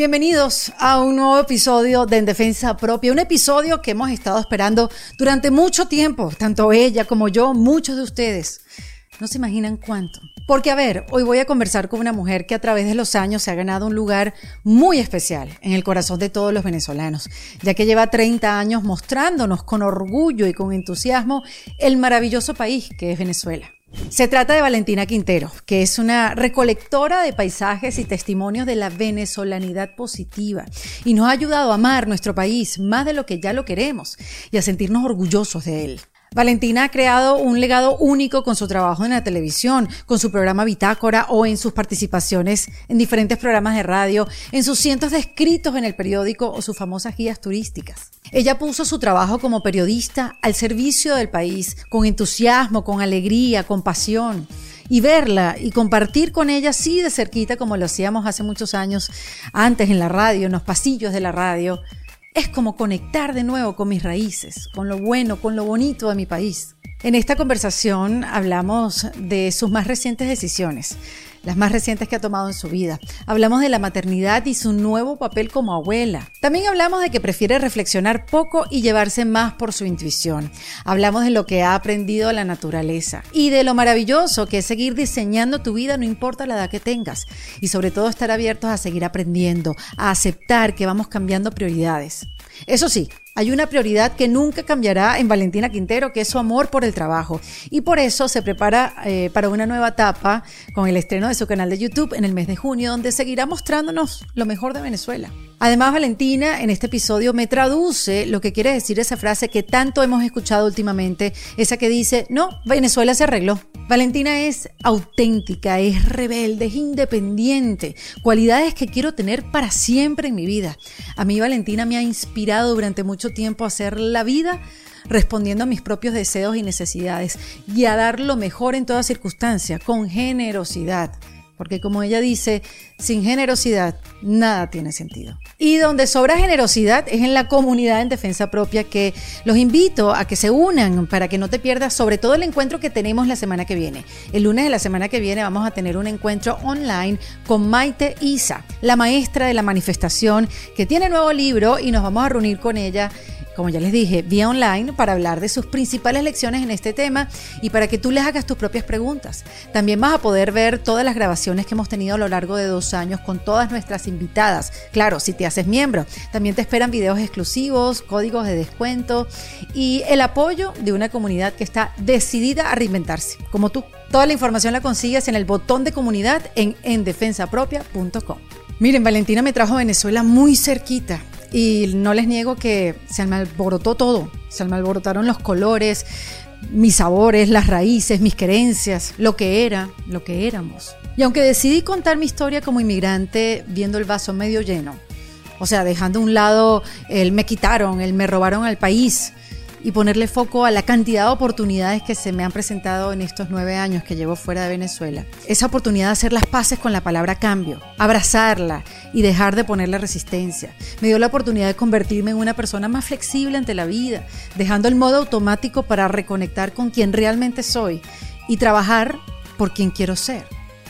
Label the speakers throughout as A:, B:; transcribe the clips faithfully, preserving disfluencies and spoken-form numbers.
A: Bienvenidos a un nuevo episodio de En Defensa Propia, un episodio que hemos estado esperando durante mucho tiempo, tanto ella como yo, muchos de ustedes. No se imaginan cuánto. Porque a ver, hoy voy a conversar con una mujer que a través de los años se ha ganado un lugar muy especial en el corazón de todos los venezolanos, ya que lleva treinta años mostrándonos con orgullo y con entusiasmo el maravilloso país que es Venezuela. Se trata de Valentina Quintero, que es una recolectora de paisajes y testimonios de la venezolanidad positiva y nos ha ayudado a amar nuestro país más de lo que ya lo queremos y a sentirnos orgullosos de él. Valentina ha creado un legado único con su trabajo en la televisión, con su programa Bitácora o en sus participaciones en diferentes programas de radio, en sus cientos de escritos en el periódico o sus famosas guías turísticas. Ella puso su trabajo como periodista al servicio del país, con entusiasmo, con alegría, con pasión. Y verla y compartir con ella así de cerquita como lo hacíamos hace muchos años antes en la radio, en los pasillos de la radio, es como conectar de nuevo con mis raíces, con lo bueno, con lo bonito de mi país. En esta conversación hablamos de sus más recientes decisiones, las más recientes que ha tomado en su vida. Hablamos de la maternidad y su nuevo papel como abuela. También hablamos de que prefiere reflexionar poco y llevarse más por su intuición. Hablamos de lo que ha aprendido de la naturaleza y de lo maravilloso que es seguir diseñando tu vida no importa la edad que tengas. Y sobre todo estar abiertos a seguir aprendiendo, a aceptar que vamos cambiando prioridades. Eso sí, hay una prioridad que nunca cambiará en Valentina Quintero, que es su amor por el trabajo. Y por eso se prepara eh, para una nueva etapa con el estreno de su canal de YouTube en el mes de junio, donde seguirá mostrándonos lo mejor de Venezuela. Además, Valentina en este episodio me traduce lo que quiere decir esa frase que tanto hemos escuchado últimamente, esa que dice, no, Venezuela se arregló. Valentina es auténtica, es rebelde, es independiente, cualidades que quiero tener para siempre en mi vida. A mí Valentina me ha inspirado durante mucho tiempo a hacer la vida respondiendo a mis propios deseos y necesidades y a dar lo mejor en toda circunstancia, con generosidad. Porque como ella dice, sin generosidad nada tiene sentido. Y donde sobra generosidad es en la comunidad En Defensa Propia, que los invito a que se unan para que no te pierdas sobre todo el encuentro que tenemos la semana que viene. El lunes de la semana que viene vamos a tener un encuentro online con Maite Isa, la maestra de la manifestación, que tiene nuevo libro y nos vamos a reunir con ella, como ya les dije, vía online para hablar de sus principales lecciones en este tema y para que tú les hagas tus propias preguntas. También vas a poder ver todas las grabaciones que hemos tenido a lo largo de dos años con todas nuestras invitadas. Claro, si te haces miembro. También te esperan videos exclusivos, códigos de descuento y el apoyo de una comunidad que está decidida a reinventarse, como tú. Toda la información la consigues en el botón de comunidad en en defensa propia punto com. Miren, Valentina me trajo a Venezuela muy cerquita. Y no les niego que se me alborotó todo, se me alborotaron los colores, mis sabores, las raíces, mis creencias, lo que era, lo que éramos. Y aunque decidí contar mi historia como inmigrante viendo el vaso medio lleno, o sea, dejando a un lado el me quitaron, el me robaron al país, y ponerle foco a la cantidad de oportunidades que se me han presentado en estos nueve años que llevo fuera de Venezuela. Esa oportunidad de hacer las paces con la palabra cambio, abrazarla y dejar de ponerle resistencia. Me dio la oportunidad de convertirme en una persona más flexible ante la vida, dejando el modo automático para reconectar con quien realmente soy y trabajar por quien quiero ser.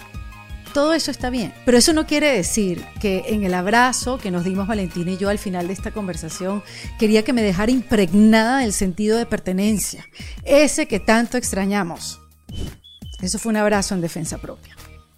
A: Todo eso está bien, pero eso no quiere decir que en el abrazo que nos dimos Valentina y yo al final de esta conversación quería que me dejara impregnada del sentido de pertenencia, ese que tanto extrañamos. Eso fue un abrazo en Defensa Propia.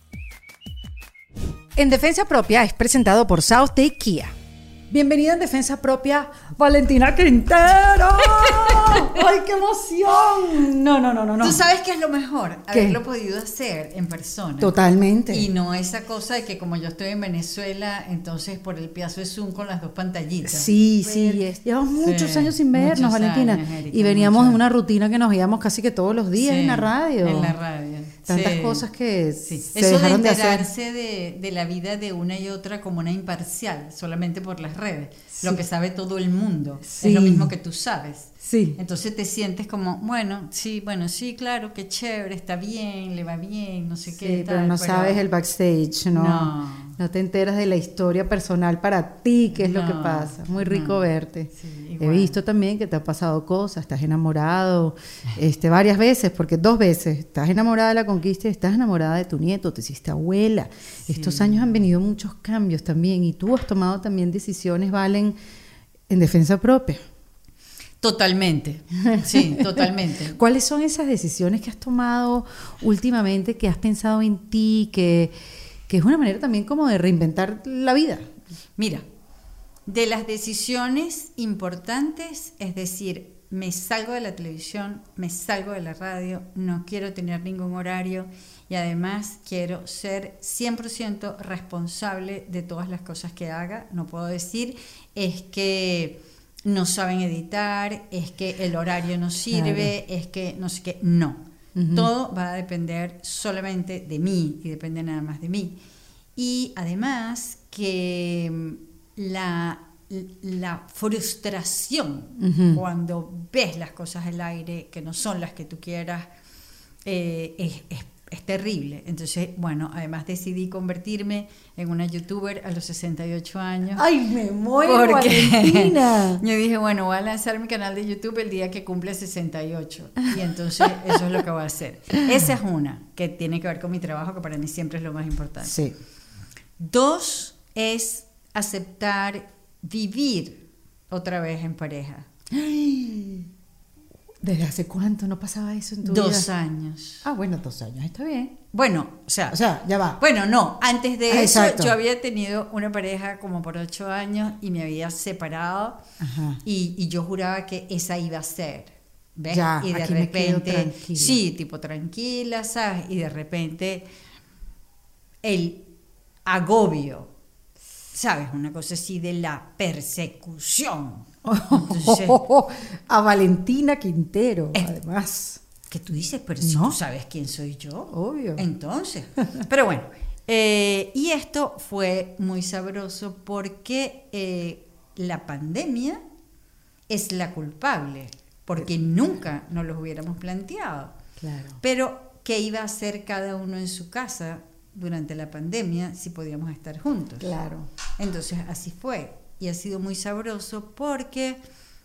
A: En Defensa Propia es presentado por South Day Kia. Bienvenida en Defensa Propia, Valentina Quintero. ¡Ay, qué emoción! No, no, no, no, no.
B: ¿Tú sabes qué es lo mejor?
A: ¿Qué?
B: Haberlo podido hacer en persona.
A: Totalmente.
B: Y no esa cosa de que como yo estoy en Venezuela, entonces por el pedazo de Zoom con las dos pantallitas.
A: Sí, sí, es. Llevamos muchos
B: Sí,
A: años sin vernos,
B: muchos
A: Valentina.
B: años, Erika,
A: y veníamos
B: muchos.
A: de una rutina que nos veíamos casi que todos los días
B: Sí,
A: en la radio.
B: En la radio.
A: Tantas
B: Sí.
A: cosas que
B: Sí.
A: se
B: Eso de
A: dejaron de hacer.
B: enterarse de, de la vida de una y otra como una imparcial, solamente por las redes.
A: Sí.
B: Lo que sabe todo el mundo.
A: Sí.
B: Es lo mismo que tú sabes.
A: Sí.
B: Entonces te sientes como, bueno, sí, bueno, sí, claro, qué chévere, está bien, le va bien, no sé
A: Sí,
B: qué.
A: pero
B: tal,
A: no sabes el backstage, ¿no?
B: No.
A: No te enteras de la historia personal para ti, qué es lo que
B: No,
A: pasa. Muy rico
B: no.
A: verte.
B: Sí,
A: He
B: igual.
A: visto también que te han pasado cosas, estás enamorado este, varias veces, porque dos veces estás enamorada de la conquista y estás enamorada de tu nieto, te hiciste abuela.
B: Sí.
A: Estos años han venido muchos cambios también y tú has tomado también decisiones, Valen, en defensa propia.
B: Totalmente, sí, totalmente.
A: ¿Cuáles son esas decisiones que has tomado últimamente, que has pensado en ti, que, que es una manera también como de reinventar la vida?
B: Mira, de las decisiones importantes, es decir, me salgo de la televisión, me salgo de la radio, no quiero tener ningún horario y además quiero ser cien por ciento responsable de todas las cosas que haga. No puedo decir, es que no saben editar, es que el horario no sirve, claro. Es que no sé qué, no. Uh-huh. Todo va a depender solamente de mí y depende nada más de mí. Y además que la, la frustración uh-huh. cuando ves las cosas al aire que no son las que tú quieras eh, es, es Es terrible. Entonces, bueno, además decidí convertirme en una youtuber a los sesenta y ocho años.
A: ¡Ay, me muero, Valentina!
B: Yo dije, bueno, voy a lanzar mi canal de YouTube el día que cumple sesenta y ocho. Y entonces eso es lo que voy a hacer. Esa es una, que tiene que ver con mi trabajo, que para mí siempre es lo más importante.
A: Sí.
B: Dos, es aceptar vivir otra vez en pareja.
A: ¿Desde hace cuánto no pasaba eso en tu
B: dos
A: vida?
B: Dos años.
A: Ah, bueno, dos años, está bien.
B: Bueno, o sea...
A: O sea, ya va.
B: Bueno, no, antes de
A: ah,
B: eso
A: exacto.
B: yo había tenido una pareja como por ocho años y me había separado. Ajá. Y, y yo juraba que esa iba a ser. ¿Ves?
A: Ya,
B: y de
A: aquí
B: repente...
A: me quedo tranquila.
B: Sí, tipo tranquila, ¿sabes? Y de repente el agobio, ¿sabes? Una cosa así de la persecución. Entonces,
A: a Valentina Quintero,
B: es,
A: además.
B: Que tú dices, pero si
A: ¿no?
B: tú sabes quién soy yo.
A: Obvio.
B: Entonces, pero bueno, eh, y esto fue muy sabroso porque eh, la pandemia es la culpable, porque nunca nos los hubiéramos planteado.
A: Claro.
B: Pero, ¿qué iba a hacer cada uno en su casa durante la pandemia si podíamos estar juntos?
A: Claro.
B: Entonces, así fue. Y ha sido muy sabroso porque,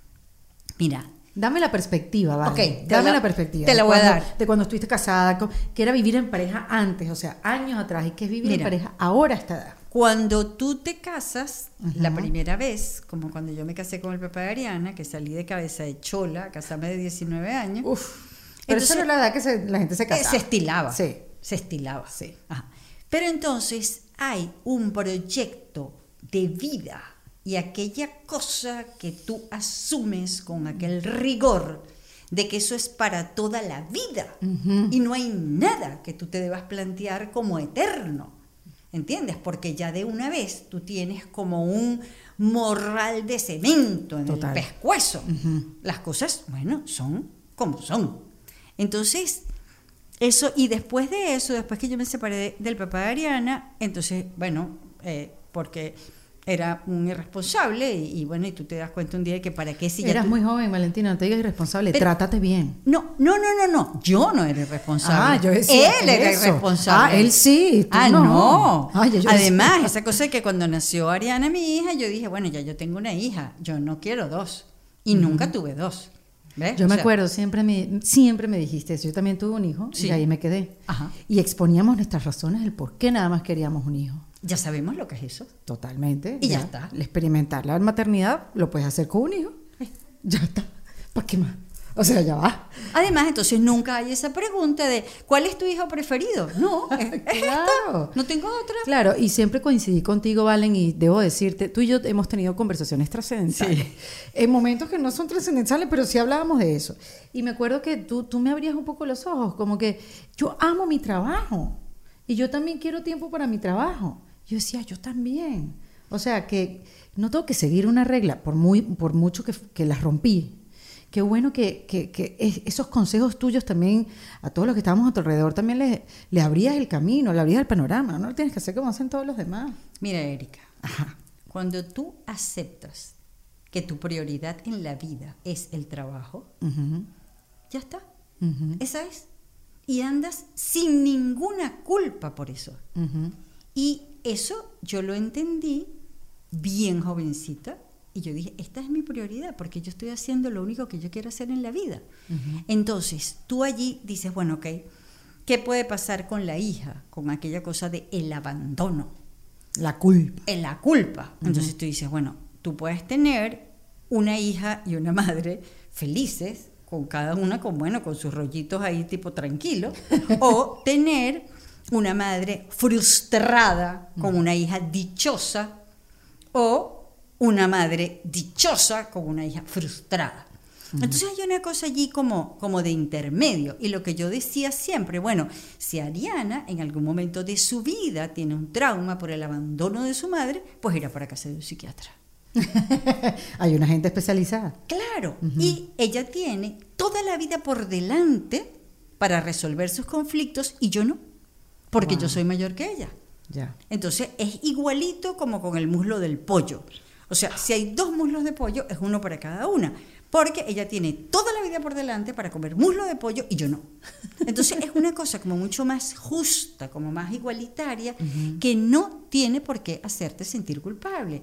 B: mira...
A: Dame la perspectiva, ¿vale?
B: Okay,
A: Dame
B: la,
A: la perspectiva.
B: Te la voy
A: cuando,
B: a dar.
A: De cuando estuviste casada, que era vivir en pareja antes, o sea, años atrás, y que es vivir
B: mira,
A: en pareja ahora a esta edad.
B: Cuando tú te casas,
A: uh-huh.
B: la primera vez, como cuando yo me casé con el papá de Ariana, que salí de cabeza de chola, a casarme de diecinueve años.
A: Uf, pero entonces, esa no es la edad que se, la gente se casaba.
B: Se estilaba.
A: Sí.
B: Se estilaba.
A: Sí.
B: Ajá. Pero entonces hay un proyecto de vida y aquella cosa que tú asumes con aquel rigor de que eso es para toda la vida uh-huh. y no hay nada que tú te debas plantear como eterno, ¿entiendes? Porque ya de una vez tú tienes como un morral de cemento en Total. El pescuezo. Uh-huh. Las cosas, bueno, son como son. Entonces, eso, y después de eso, después que yo me separé de, del papá de Ariana, entonces, bueno, eh, porque... era un irresponsable y, y bueno, y tú te das cuenta un día de que para qué si ya
A: Eras
B: tú...
A: muy joven, Valentina, no te digas irresponsable,
B: Pero,
A: trátate bien.
B: No, no, no, no, no, yo no era irresponsable.
A: Ah, yo decía
B: él era
A: eso.
B: irresponsable.
A: Ah, él sí, tú
B: Ah,
A: no.
B: no.
A: Ay, yo, yo
B: Además,
A: decía...
B: esa cosa de que cuando nació Ariana, mi hija, yo dije, bueno, ya yo tengo una hija, yo no quiero dos. Y uh-huh. nunca tuve dos. ¿Ves?
A: Yo
B: o
A: me
B: sea,
A: acuerdo, siempre me, siempre me dijiste eso. Yo también tuve un hijo sí. y ahí me quedé.
B: Ajá.
A: Y exponíamos nuestras razones del por qué nada más queríamos un hijo.
B: Ya sabemos lo que es eso.
A: Totalmente.
B: Y ya, ya está.
A: Experimentar la maternidad lo puedes hacer con un hijo. Ya está. ¿Para qué más? O sea, ya va.
B: Además, entonces nunca hay esa pregunta de ¿cuál es tu hijo preferido? No, es, es
A: claro.
B: esta. No tengo otra.
A: Claro, y siempre coincidí contigo, Valen, y debo decirte, tú y yo hemos tenido conversaciones trascendentales. Sí. En momentos que no son trascendentales, pero sí hablábamos de eso. Y me acuerdo que tú, tú me abrías un poco los ojos, como que yo amo mi trabajo. Y yo también quiero tiempo para mi trabajo. Yo decía, yo también. O sea, que no tengo que seguir una regla, por, muy, por mucho que, que las rompí. Qué bueno que, que, que esos consejos tuyos también, a todos los que estábamos a tu alrededor, también le, le abrías el camino, le abrías el panorama. No lo tienes que hacer como hacen todos los demás.
B: Mira, Erika,
A: Ajá.
B: cuando tú aceptas que tu prioridad en la vida es el trabajo,
A: Uh-huh.
B: ya está.
A: Uh-huh.
B: Esa es. Y andas sin ninguna culpa por eso.
A: Uh-huh.
B: Y eso yo lo entendí bien jovencita. Y yo dije, esta es mi prioridad, porque yo estoy haciendo lo único que yo quiero hacer en la vida.
A: Uh-huh.
B: Entonces, tú allí dices, bueno, ok, ¿qué puede pasar con la hija? Con aquella cosa de el abandono.
A: La culpa.
B: En la culpa.
A: Uh-huh.
B: Entonces tú dices, bueno, tú puedes tener una hija y una madre felices, con cada una con, bueno, con sus rollitos ahí tipo tranquilo, o tener una madre frustrada con una hija dichosa, o una madre dichosa con una hija frustrada. Uh-huh. Entonces hay una cosa allí como, como de intermedio. Y lo que yo decía siempre, bueno, si Ariana en algún momento de su vida tiene un trauma por el abandono de su madre, pues irá para casa de un psiquiatra.
A: Hay una gente especializada.
B: Claro,
A: Uh-huh.
B: y ella tiene toda la vida por delante para resolver sus conflictos y yo no, porque
A: Wow.
B: yo soy mayor que ella.
A: Ya.
B: Entonces es igualito como con el muslo del pollo. O sea, si hay dos muslos de pollo, es uno para cada una. Porque ella tiene toda la vida por delante para comer muslo de pollo y yo no. Entonces es una cosa como mucho más justa, como más igualitaria, uh-huh. que no tiene por qué hacerte sentir culpable.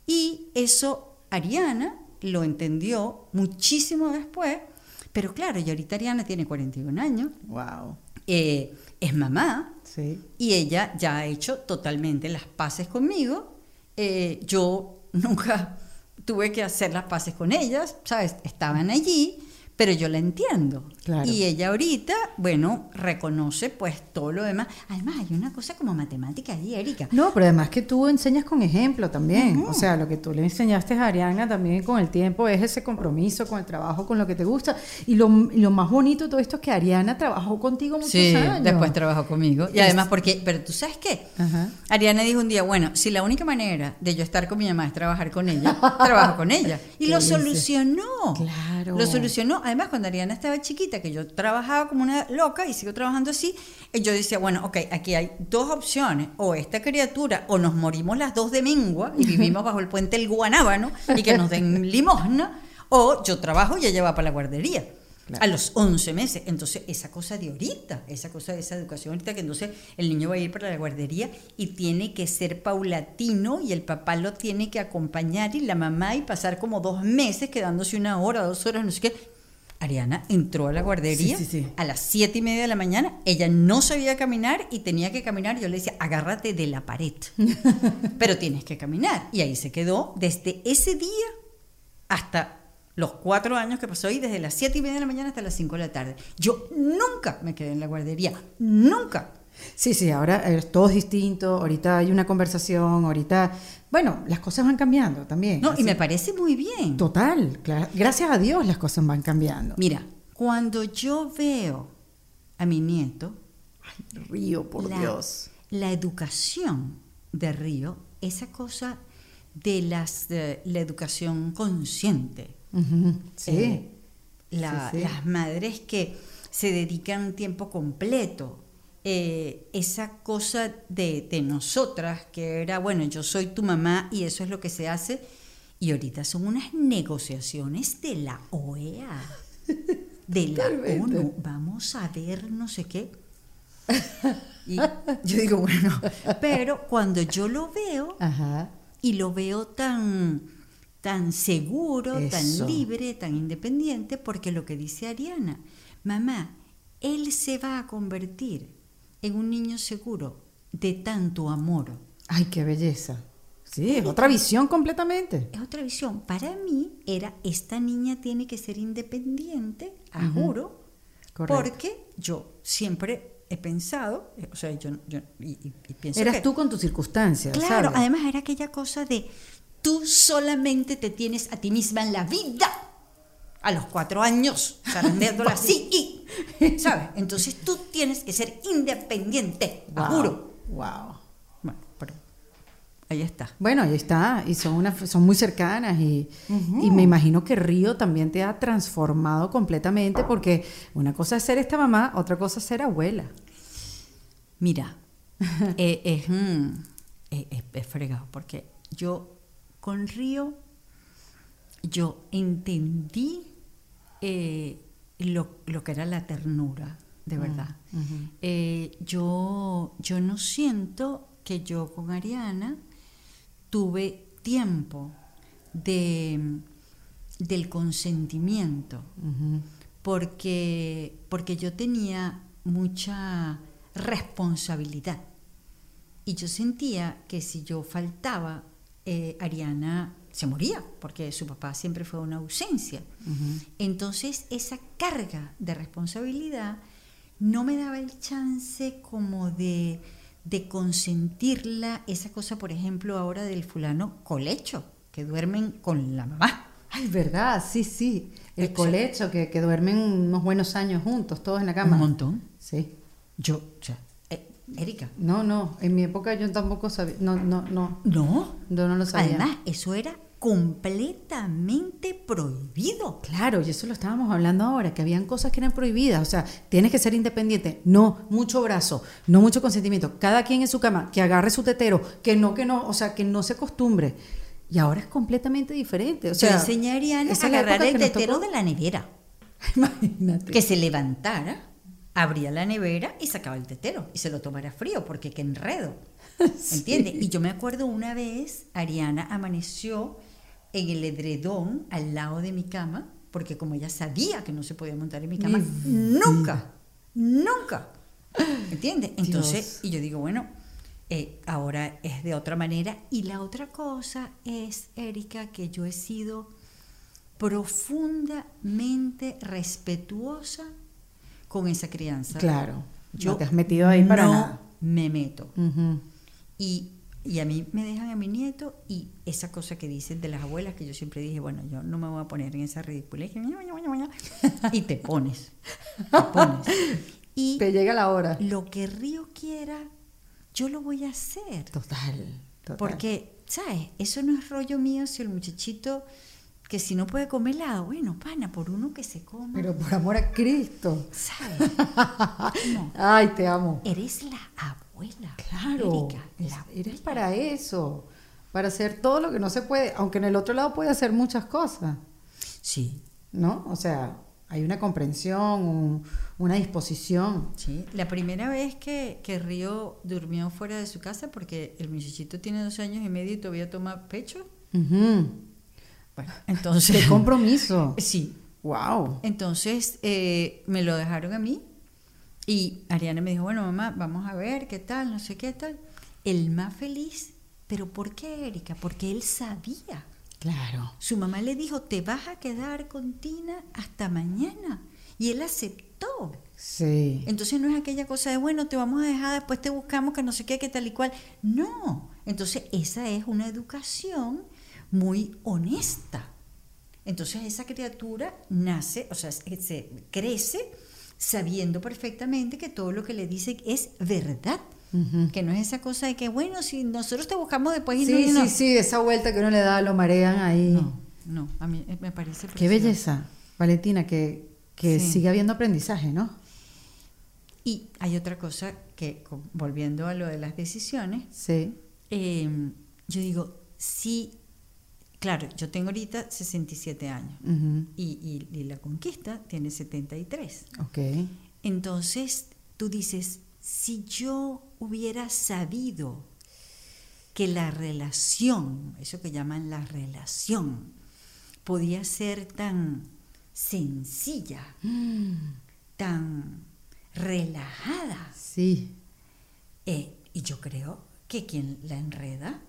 B: Y eso Ariana lo entendió muchísimo después. Pero claro, y ahorita Ariana tiene cuarenta y un años.
A: Wow.
B: Eh, es mamá.
A: Sí.
B: Y ella ya ha hecho totalmente las paces conmigo. Eh, yo nunca tuve que hacer las paces con ellas, ¿sabes? Estaban allí, pero yo la entiendo.
A: Claro.
B: Y ella ahorita, bueno, reconoce pues todo lo demás. Además, hay una cosa como matemática allí, Erika.
A: No, pero además que tú enseñas con ejemplo también.
B: Uh-huh.
A: O sea, lo que tú le enseñaste a Ariana también con el tiempo es ese compromiso con el trabajo, con lo que te gusta. Y lo, y lo más bonito de todo esto es que Ariana trabajó contigo muchos
B: sí,
A: años.
B: después trabajó conmigo. Y además porque, pero tú sabes qué,
A: Ajá.
B: Ariana dijo un día, bueno, si la única manera de yo estar con mi mamá es trabajar con ella, trabajo con ella. Y
A: ¿Qué
B: lo
A: dices?
B: solucionó.
A: Claro.
B: Lo solucionó. Además, cuando Ariana estaba chiquita, que yo trabajaba como una loca y sigo trabajando así, yo decía, bueno, ok, aquí hay dos opciones, o esta criatura, o nos morimos las dos de mengua y vivimos bajo el puente del Guanábano y que nos den limosna, o yo trabajo y ella va para la guardería. Claro. A los once meses. Entonces, esa cosa de ahorita, esa cosa de esa educación ahorita, que entonces el niño va a ir para la guardería y tiene que ser paulatino y el papá lo tiene que acompañar y la mamá y pasar como dos meses quedándose una hora, dos horas, no sé qué. Ariana entró a la guardería
A: sí, sí, sí.
B: a las siete y media de la mañana. Ella no sabía caminar y tenía que caminar. Yo le decía, agárrate de la pared, pero tienes que caminar. Y ahí se quedó desde ese día hasta los cuatro años que pasó ahí, desde las siete y media de la mañana hasta las cinco de la tarde. Yo nunca me quedé en la guardería, nunca.
A: Sí, sí, ahora eh, todo es distinto, ahorita hay una conversación, ahorita, bueno, las cosas van cambiando también.
B: No,
A: así.
B: y me parece muy bien.
A: Total, claro, gracias a Dios las cosas van cambiando.
B: Mira, cuando yo veo a mi nieto,
A: ay, Río, por
B: la,
A: Dios.
B: La educación de Río, esa cosa de las de la educación consciente.
A: Uh-huh. Sí.
B: Eh, la,
A: sí, sí.
B: Las madres que se dedican tiempo completo. Eh, esa cosa de, de nosotras, que era, bueno, yo soy tu mamá y eso es lo que se hace, y ahorita son unas negociaciones de la O E A, de la ONU, vamos a ver no sé qué. Y yo digo, bueno, pero cuando yo lo veo,
A: ajá,
B: y lo veo tan, tan seguro,
A: eso.
B: tan libre, tan independiente, porque lo que dice Ariana, mamá, él se va a convertir en un niño seguro de tanto amor.
A: Ay, qué belleza. Sí, es otra visión completamente.
B: Es otra visión. Para mí era, esta niña tiene que ser independiente, a
A: Uh-huh.
B: juro,
A: Correcto.
B: porque yo siempre he pensado, o sea, yo, yo y, y, y pienso
A: Eras
B: que,
A: tú con tus circunstancias,
B: claro,
A: ¿sabes?
B: además era aquella cosa de, tú solamente te tienes a ti misma en la vida. A los cuatro años, zarandeándola así, y, ¿sabes? Entonces tú tienes que ser independiente,
A: Wow,
B: juro.
A: wow.
B: Bueno, pero ahí está.
A: Bueno, ahí está, y son, una, son muy cercanas, y,
B: Uh-huh.
A: y me imagino que Río también te ha transformado completamente, porque una cosa es ser esta mamá, otra cosa es ser abuela.
B: Mira, eh, es, mm, es, es, es fregado, porque yo con Río yo entendí eh, lo, lo que era la ternura, de verdad.
A: Uh-huh.
B: Eh, yo, yo no siento que yo con Ariana tuve tiempo de, del consentimiento,
A: Uh-huh.
B: porque, porque yo tenía mucha responsabilidad y yo sentía que si yo faltaba, eh, Ariana se moría, porque su papá siempre fue una ausencia.
A: Uh-huh.
B: Entonces esa carga de responsabilidad no me daba el chance como de, de consentirla, esa cosa, por ejemplo, ahora del fulano colecho, que duermen con la mamá.
A: Ay, verdad, sí, sí. El
B: Exacto.
A: colecho, que, que duermen unos buenos años juntos, todos en la cama.
B: Un montón.
A: Sí.
B: Yo, o sea, eh, Erika.
A: No, no, en mi época yo tampoco sabía, no, no, no,
B: No.
A: yo no lo sabía.
B: Además, eso era completamente prohibido.
A: Claro, y eso lo estábamos hablando ahora, que habían cosas que eran prohibidas, o sea, tienes que ser independiente, no mucho brazo, no mucho consentimiento, cada quien en su cama, que agarre su tetero, que no, que no, o sea, que no se acostumbre. Y ahora es completamente diferente, o sea,
B: Yo enseñé a Ariana
A: esa
B: a
A: es la
B: agarrar
A: época
B: el
A: que nos
B: tetero
A: tocó.
B: de la nevera,
A: Imagínate.
B: que se levantara, abría la nevera y sacaba el tetero y se lo tomara frío, porque qué enredo. ¿Entiendes?
A: Sí.
B: Y yo me acuerdo una vez, Ariana amaneció en el edredón al lado de mi cama, porque como ella sabía que no se podía montar en mi cama,
A: Mi
B: nunca, nunca. ¿Entiendes? Entonces,
A: Dios.
B: y yo digo, bueno, eh, ahora es de otra manera. Y la otra cosa es, Erika, que yo he sido profundamente respetuosa con esa crianza.
A: Claro,
B: Yo
A: no te has metido ahí para
B: no
A: nada.
B: me meto.
A: Ujú.
B: Y, y a mí me dejan a mi nieto, y esa cosa que dicen de las abuelas, que yo siempre dije, bueno, yo no me voy a poner en esa ridiculez, y te pones, te pones. Y
A: Te llega la hora.
B: lo que Río quiera, yo lo voy a hacer.
A: Total, total.
B: Porque, ¿sabes? Eso no es rollo mío si el muchachito, que si no puede comer helado, bueno, pana, por uno que se coma.
A: Pero por amor a Cristo.
B: ¿Sabes? No,
A: Ay, te amo.
B: eres la abuela.
A: Claro,
B: Erika,
A: es-
B: la
A: eres
B: abuela.
A: para eso, para hacer todo lo que no se puede, aunque en el otro lado puede hacer muchas cosas,
B: Sí,
A: ¿no? O sea, hay una comprensión, un- una disposición.
B: sí. La primera vez que, que Río durmió fuera de su casa, porque el muchachito tiene dos años y medio y todavía toma pecho.
A: Ujú.
B: Bueno, entonces...
A: Qué compromiso.
B: Sí.
A: Wow.
B: Entonces eh, me lo dejaron a mí y Ariana me dijo, bueno, mamá, vamos a ver qué tal, no sé qué tal. El más feliz, pero ¿por qué, Erika? Porque él sabía.
A: Claro.
B: Su mamá le dijo, te vas a quedar con Tina hasta mañana. Y él aceptó.
A: Sí.
B: Entonces no es aquella cosa de, bueno, te vamos a dejar, después te buscamos, que no sé qué, que tal y cual. No. Entonces esa es una educación muy honesta. Entonces esa criatura nace, o sea, se, se crece sabiendo perfectamente que todo lo que le dicen es verdad.
A: Ujú.
B: Que no es esa cosa de que, bueno, si nosotros te buscamos después y
A: Sí,
B: no, no.
A: sí, sí, esa vuelta que uno le da, lo marean ahí.
B: No, no, a mí me parece
A: Qué
B: precioso.
A: belleza, Valentina, que, que
B: Sí.
A: sigue habiendo aprendizaje, ¿no?
B: Y hay otra cosa que, con- volviendo a lo de las decisiones,
A: Sí.
B: eh, yo digo, sí, claro, yo tengo ahorita sesenta y siete años
A: Ujú.
B: y, y, y la conquista tiene setenta y tres.
A: Ok.
B: Entonces tú dices, si yo hubiera sabido que la relación, eso que llaman la relación, podía ser tan sencilla,
A: Mm,
B: tan relajada,
A: sí.
B: eh, y yo creo que quien la enreda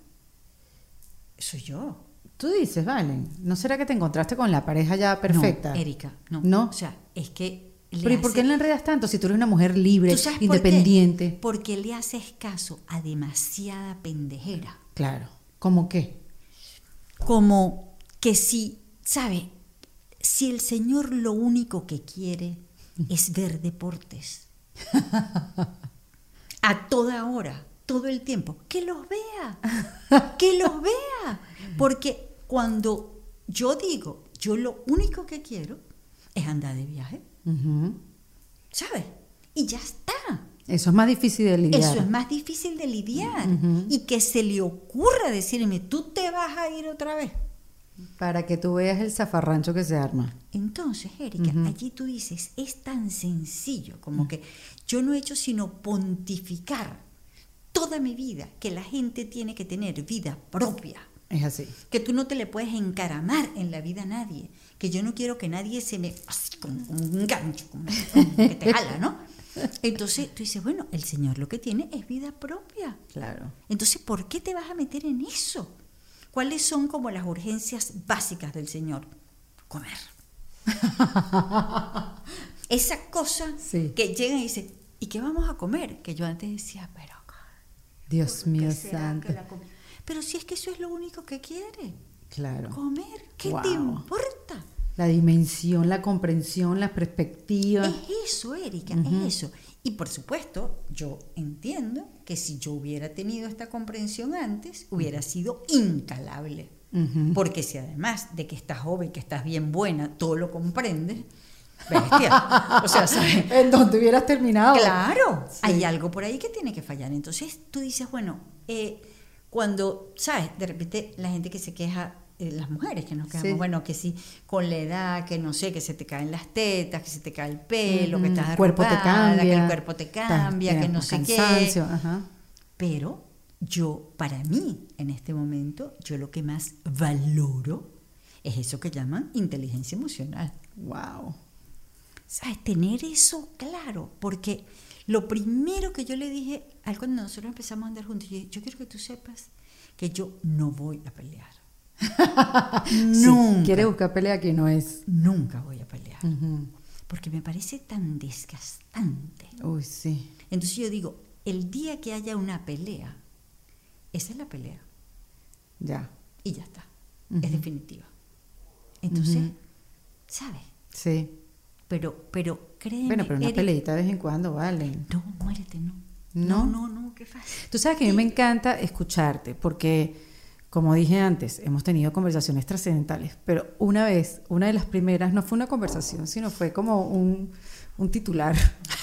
B: soy yo.
A: Tú dices, Valen, ¿no será que te encontraste con la pareja ya perfecta?
B: No, Erika, no.
A: ¿No?
B: O sea, es que le
A: Pero ¿y por qué
B: hace-
A: la enredas tanto si tú eres una mujer libre,
B: ¿Tú sabes por qué?
A: independiente?
B: Porque le haces caso a demasiada pendejera.
A: Claro. ¿Cómo qué?
B: Como que si, ¿sabe? Si el Señor lo único que quiere es ver deportes. A toda hora, todo el tiempo. Que los vea. Que los vea. Porque cuando yo digo, yo lo único que quiero es andar de viaje,
A: Ujú.
B: ¿sabes? Y ya está.
A: Eso es más difícil de lidiar.
B: Eso es más difícil de lidiar.
A: Ujú.
B: Y que se le ocurra decirme, tú te vas a ir otra vez.
A: Para que tú veas el zafarrancho que se arma.
B: Entonces, Erika, uh-huh. allí tú dices, es tan sencillo como uh-huh. que yo no he hecho sino pontificar toda mi vida que la gente tiene que tener vida propia.
A: Es así.
B: Que tú no te le puedes encaramar en la vida a nadie. Que yo no quiero que nadie se me... así como, como un gancho, como, como que te jala, ¿no? Entonces tú dices, bueno, el Señor lo que tiene es vida propia.
A: Claro.
B: Entonces, ¿por qué te vas a meter en eso? ¿Cuáles son como las urgencias básicas del Señor? Comer. Esa cosa sí. que llega y dice, ¿y qué vamos a comer? Que yo antes decía, pero...
A: Dios mío santo.
B: Pero si es que eso es lo único que quiere.
A: Claro.
B: Comer. ¿Qué wow. te importa?
A: La dimensión, la comprensión, la perspectiva.
B: Es eso, Erika, uh-huh. es eso. Y por supuesto, yo entiendo que si yo hubiera tenido esta comprensión antes, hubiera sido incalable. Uh-huh. Porque si además de que estás joven, que estás bien buena, todo lo comprendes, bestia. O sea, ¿sabes?
A: En donde hubieras terminado.
B: Claro, sí. Hay algo por ahí que tiene que fallar. Entonces tú dices, bueno, eh, cuando, ¿sabes? De repente la gente que se queja, eh, las mujeres que nos quejamos, sí. bueno, que sí, con la edad, que no sé, que se te caen las tetas, que se te cae el pelo, mm-hmm. que estás
A: cuerpo
B: arrugada,
A: te cambia,
B: que el cuerpo te cambia,
A: ta,
B: que no sé
A: cansancio,
B: qué.
A: Ajá.
B: Pero yo, para mí, en este momento, yo lo que más valoro es eso que llaman inteligencia emocional.
A: Wow.
B: ¿Sabes? Tener eso claro, porque lo primero que yo le dije a él cuando nosotros empezamos a andar juntos, yo, yo quiero que tú sepas que yo no voy a pelear.
A: Nunca. Si quieres buscar pelea que no es.
B: Nunca voy a pelear. Uh-huh. Porque me parece tan desgastante.
A: Uy, sí.
B: Entonces yo digo, el día que haya una pelea, esa es la pelea.
A: Ya.
B: Y ya está. Uh-huh. Es definitiva. Entonces, uh-huh. ¿sabes?
A: Sí.
B: Pero, pero créeme,
A: bueno, pero una
B: Erika,
A: peleita de vez en cuando vale.
B: No, muérete, no.
A: No,
B: no, no, no qué fácil.
A: Tú sabes que a mí me encanta escucharte, porque, como dije antes, hemos tenido conversaciones trascendentales, pero una vez, una de las primeras, no fue una conversación, sino fue como un, un titular.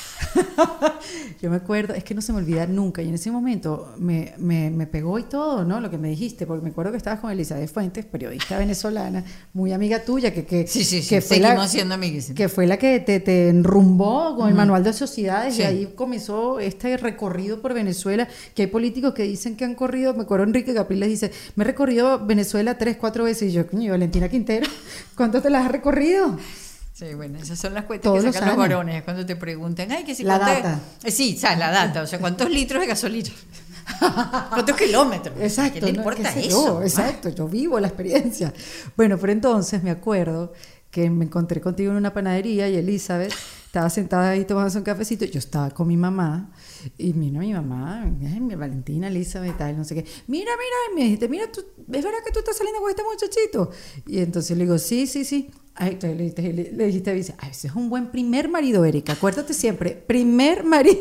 A: Yo me acuerdo, es que no se me olvida nunca, y en ese momento me, me, me pegó y todo, ¿no? Lo que me dijiste, porque me acuerdo que estabas con Elizabeth Fuentes, periodista venezolana, muy amiga tuya, que, que,
B: sí, sí, sí.
A: que, fue,
B: Seguimos
A: la,
B: siendo amiguísimos.
A: que fue la que te, te enrumbó con el uh-huh. manual de sociedades, sí. y ahí comenzó este recorrido por Venezuela, que hay políticos que dicen que han corrido, me acuerdo Enrique Capriles dice, me he recorrido Venezuela tres, cuatro veces, y yo, coño, Valentina Quintero, ¿cuánto te las has recorrido?
B: Sí, bueno, esas son las cuentas que sacan los, los varones cuando te preguntan, ay, que si
A: la
B: cuánto
A: data.
B: Es, sí, sabes, la data, o sea, ¿cuántos litros de gasolina? ¿Cuántos kilómetros?
A: Exacto.
B: ¿Qué le importa
A: no,
B: eso?
A: Yo, exacto, yo vivo la experiencia. Bueno, pero entonces me acuerdo que me encontré contigo en una panadería y Elizabeth estaba sentada ahí tomándose un cafecito, yo estaba con mi mamá y mira mi mamá, ay, mi Valentina, Elizabeth, tal, no sé qué, mira, mira, y me dijiste, mira, tú, ¿es verdad que tú estás saliendo con este muchachito? Y entonces le digo, sí, sí, sí. Ay, le, le, le, le dijiste, dice, ay, ese es un buen primer marido, Erika, acuérdate siempre, primer marido.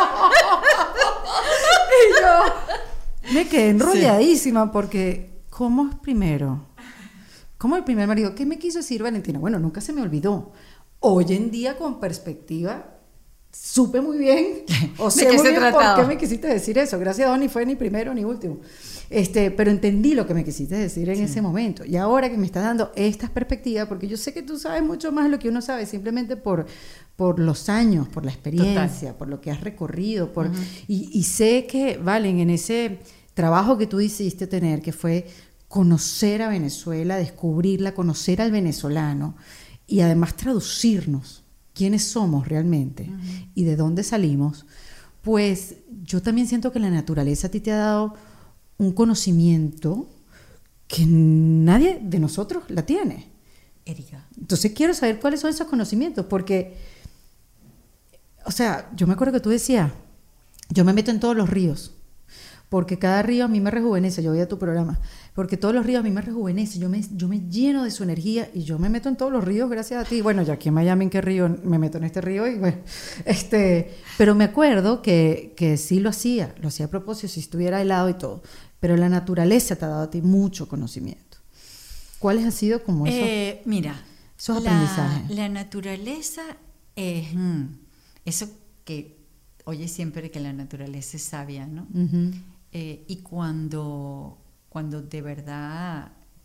A: Y yo me quedé enrolladísima sí. porque, ¿cómo es primero? ¿Cómo el primer marido? ¿Qué me quiso decir Valentina? Bueno, nunca se me olvidó. Hoy en día, con perspectiva, supe muy bien, o sé muy bien trataba? por qué me quisiste decir eso. Gracias a Dios, ni fue ni primero ni último. Este, pero entendí lo que me quisiste decir en sí. ese momento. Y ahora que me estás dando estas perspectivas, porque yo sé que tú sabes mucho más de lo que uno sabe, simplemente por, por los años, por la experiencia, Total. por lo que has recorrido. Por, uh-huh. y, y sé que, Valen, en ese trabajo que tú hiciste tener, que fue conocer a Venezuela, descubrirla, conocer al venezolano, y además traducirnos quiénes somos realmente uh-huh. y de dónde salimos, pues yo también siento que la naturaleza a ti te ha dado un conocimiento que nadie de nosotros la tiene.
B: Erika.
A: Entonces quiero saber cuáles son esos conocimientos, porque, o sea, yo me acuerdo que tú decías, yo me meto en todos los ríos, porque cada río a mí me rejuvenece, yo voy a tu programa, porque todos los ríos a mí me rejuvenecen, yo me, yo me lleno de su energía y yo me meto en todos los ríos gracias a ti. Bueno, ya aquí en Miami, ¿en qué río? Me meto en este río y bueno, este, pero me acuerdo que, que sí lo hacía, lo hacía a propósito, si estuviera helado y todo, pero la naturaleza te ha dado a ti mucho conocimiento. ¿Cuáles han sido como esos,
B: eh, mira,
A: esos
B: la,
A: aprendizajes?
B: La naturaleza es mm, eso que oye siempre que la naturaleza es sabia, ¿no? Uh-huh. Eh, y cuando, cuando de verdad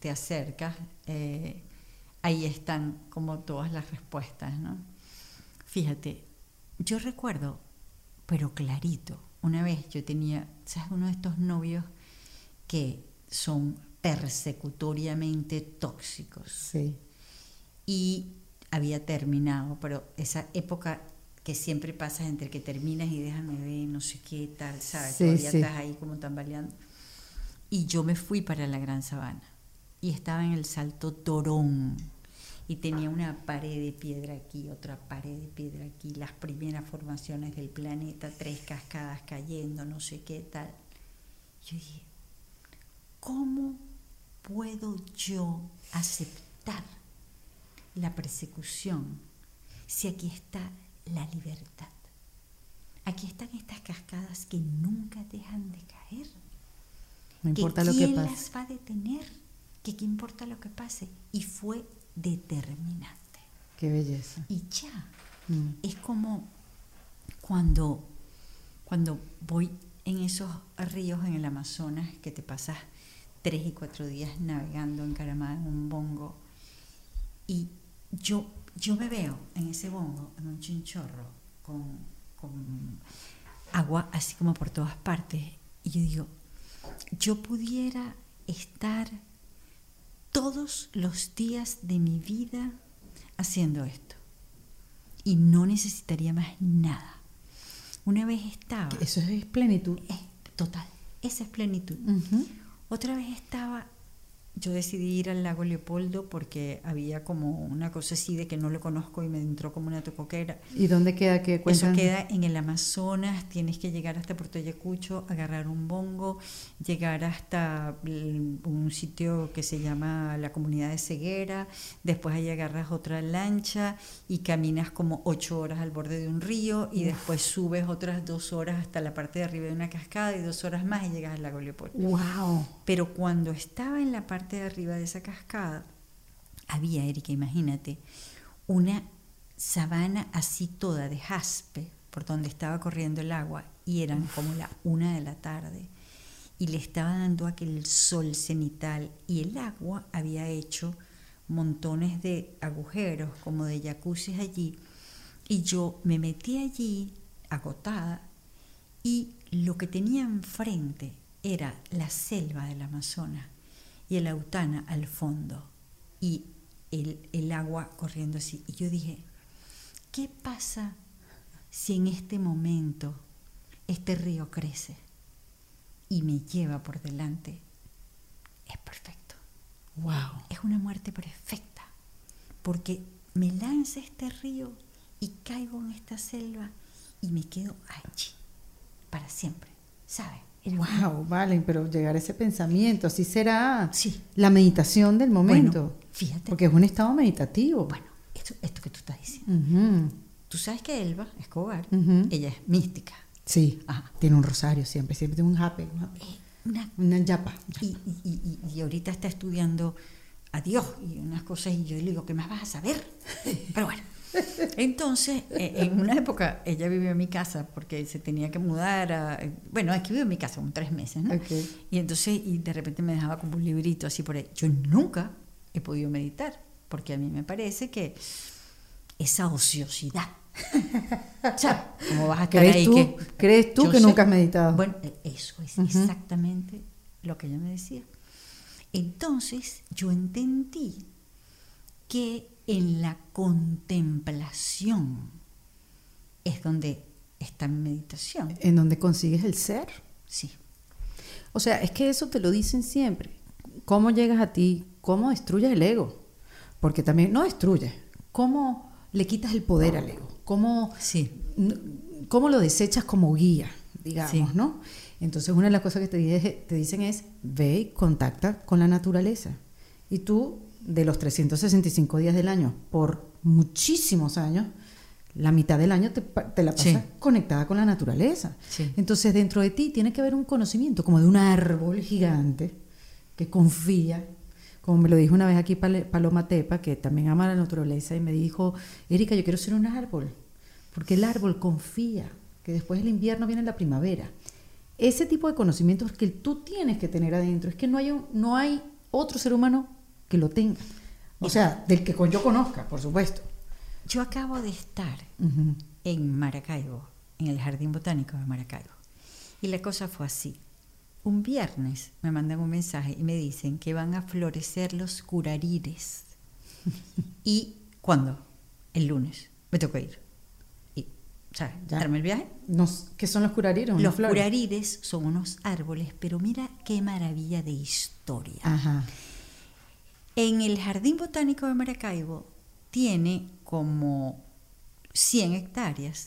B: te acercas, eh, ahí están como todas las respuestas, ¿no? Fíjate, yo recuerdo, pero clarito, una vez yo tenía, ¿sabes? Uno de estos novios que son persecutoriamente tóxicos.
A: Sí.
B: Y había terminado, pero esa época que siempre pasas entre que terminas y déjame ver, no sé qué tal, ¿sabes?
A: Sí,
B: Todavía
A: sí.
B: estás ahí como tambaleando. Y yo me fui para la Gran Sabana y estaba en el Salto Torón y tenía una pared de piedra aquí, otra pared de piedra aquí, las primeras formaciones del planeta, tres cascadas cayendo, no sé qué tal. Yo dije, ¿cómo puedo yo aceptar la persecución si aquí está la libertad? Aquí están estas cascadas que nunca dejan de caer.
A: No importa
B: que
A: lo que
B: ¿quién
A: pase.
B: las va a detener? Que qué importa lo que pase. Y fue determinante.
A: Qué belleza.
B: Y ya.
A: Mm.
B: Es como cuando, cuando voy en esos ríos en el Amazonas que te pasas tres y cuatro días navegando encaramada en un bongo y yo, yo me veo en ese bongo, en un chinchorro con, con agua así como por todas partes y yo digo, yo pudiera estar todos los días de mi vida haciendo esto y no necesitaría más nada. Una vez estaba...
A: Eso es plenitud.
B: Es total, esa es plenitud.
A: Uh-huh.
B: Otra vez estaba, yo decidí ir al lago Leopoldo porque había como una cosa así de que no lo conozco y me entró como una tocoquera.
A: ¿Y dónde queda? ¿Qué cuentan?
B: Eso queda en el Amazonas, tienes que llegar hasta Puerto Ayacucho, agarrar un bongo, llegar hasta un sitio que se llama la Comunidad de Ceguera, después ahí agarras otra lancha y caminas como ocho horas al borde de un río y después subes otras dos horas hasta la parte de arriba de una cascada y dos horas más y llegas al lago Leopoldo.
A: ¡Wow!
B: Pero cuando estaba en la parte de arriba de esa cascada, había, Erika, imagínate, una sabana así toda de jaspe por donde estaba corriendo el agua y eran como la una de la tarde y le estaba dando aquel sol cenital y el agua había hecho montones de agujeros como de jacuzzis allí y yo me metí allí agotada y lo que tenía enfrente era la selva del Amazonas y el Autana al fondo y el, el agua corriendo así. Y yo dije, ¿qué pasa si en este momento este río crece y me lleva por delante? Es perfecto.
A: ¡Wow!
B: Es una muerte perfecta porque me lanza este río y caigo en esta selva y me quedo allí para siempre, ¿sabes?
A: ¡Wow! Vale, pero llegar a ese pensamiento, así será
B: Sí.
A: la meditación del momento.
B: Bueno, fíjate.
A: Porque es un estado meditativo.
B: Bueno, esto, esto que tú estás diciendo.
A: Uh-huh.
B: Tú sabes que Elba Escobar,
A: Uh-huh.
B: ella es mística.
A: Sí,
B: Ajá.
A: tiene un rosario siempre, siempre tiene un jape, un jape.
B: Eh, una,
A: Una yapa.
B: y, y, y, y ahorita está estudiando a Dios y unas cosas y yo le digo, ¿qué más vas a saber? Pero bueno. Entonces, eh, en una época ella vivió en mi casa porque se tenía que mudar a, bueno, aquí vivo en mi casa como tres meses, ¿no?
A: Okay.
B: Y entonces, y de repente me dejaba como un librito así por ahí. Yo nunca he podido meditar porque a mí me parece que esa ociosidad, o sea, ¿cómo vas a estar
A: ¿Crees
B: ahí?
A: tú,
B: que,
A: ¿crees tú
B: yo
A: que
B: sé,
A: nunca has meditado?
B: Bueno, eso es
A: Uh-huh.
B: exactamente lo que ella me decía. Entonces, yo entendí que en la contemplación es donde está mi meditación.
A: En donde consigues el ser.
B: Sí.
A: O sea, es que eso te lo dicen siempre. ¿Cómo llegas a ti? ¿Cómo destruyes el ego? Porque también no destruyes. ¿Cómo le quitas el poder al ego? ¿Cómo,
B: Sí.
A: cómo lo desechas como guía, digamos,
B: Sí.
A: ¿no? Entonces, una de las cosas que te, dije- te dicen es, ve y contacta con la naturaleza. Y tú, de los trescientos sesenta y cinco días del año, por muchísimos años, la mitad del año te, pa- te la pasas
B: Sí.
A: conectada con la naturaleza.
B: Sí.
A: Entonces, dentro de ti tiene que haber un conocimiento, como de un árbol gigante que confía, como me lo dijo una vez aquí Pal- Paloma Tepa, que también ama la naturaleza, y me dijo, Erika, yo quiero ser un árbol, porque el árbol confía, que después del invierno viene la primavera. Ese tipo de conocimientos que tú tienes que tener adentro, es que no hay, un- no hay otro ser humano que lo tenga. O sea, del que yo conozca, por supuesto.
B: Yo acabo de estar
A: Uh-huh.
B: en Maracaibo, en el Jardín Botánico de Maracaibo. Y la cosa fue así. Un viernes me mandan un mensaje y me dicen que van a florecer los curarires. ¿Y cuándo? El lunes. Me tocó ir. Y, ¿sabes?
A: Ya.
B: Darme el viaje.
A: Nos, ¿Qué son los curarires?
B: Los curarires son unos árboles, pero mira qué maravilla de historia.
A: Ajá.
B: En el Jardín Botánico de Maracaibo tiene como cien hectáreas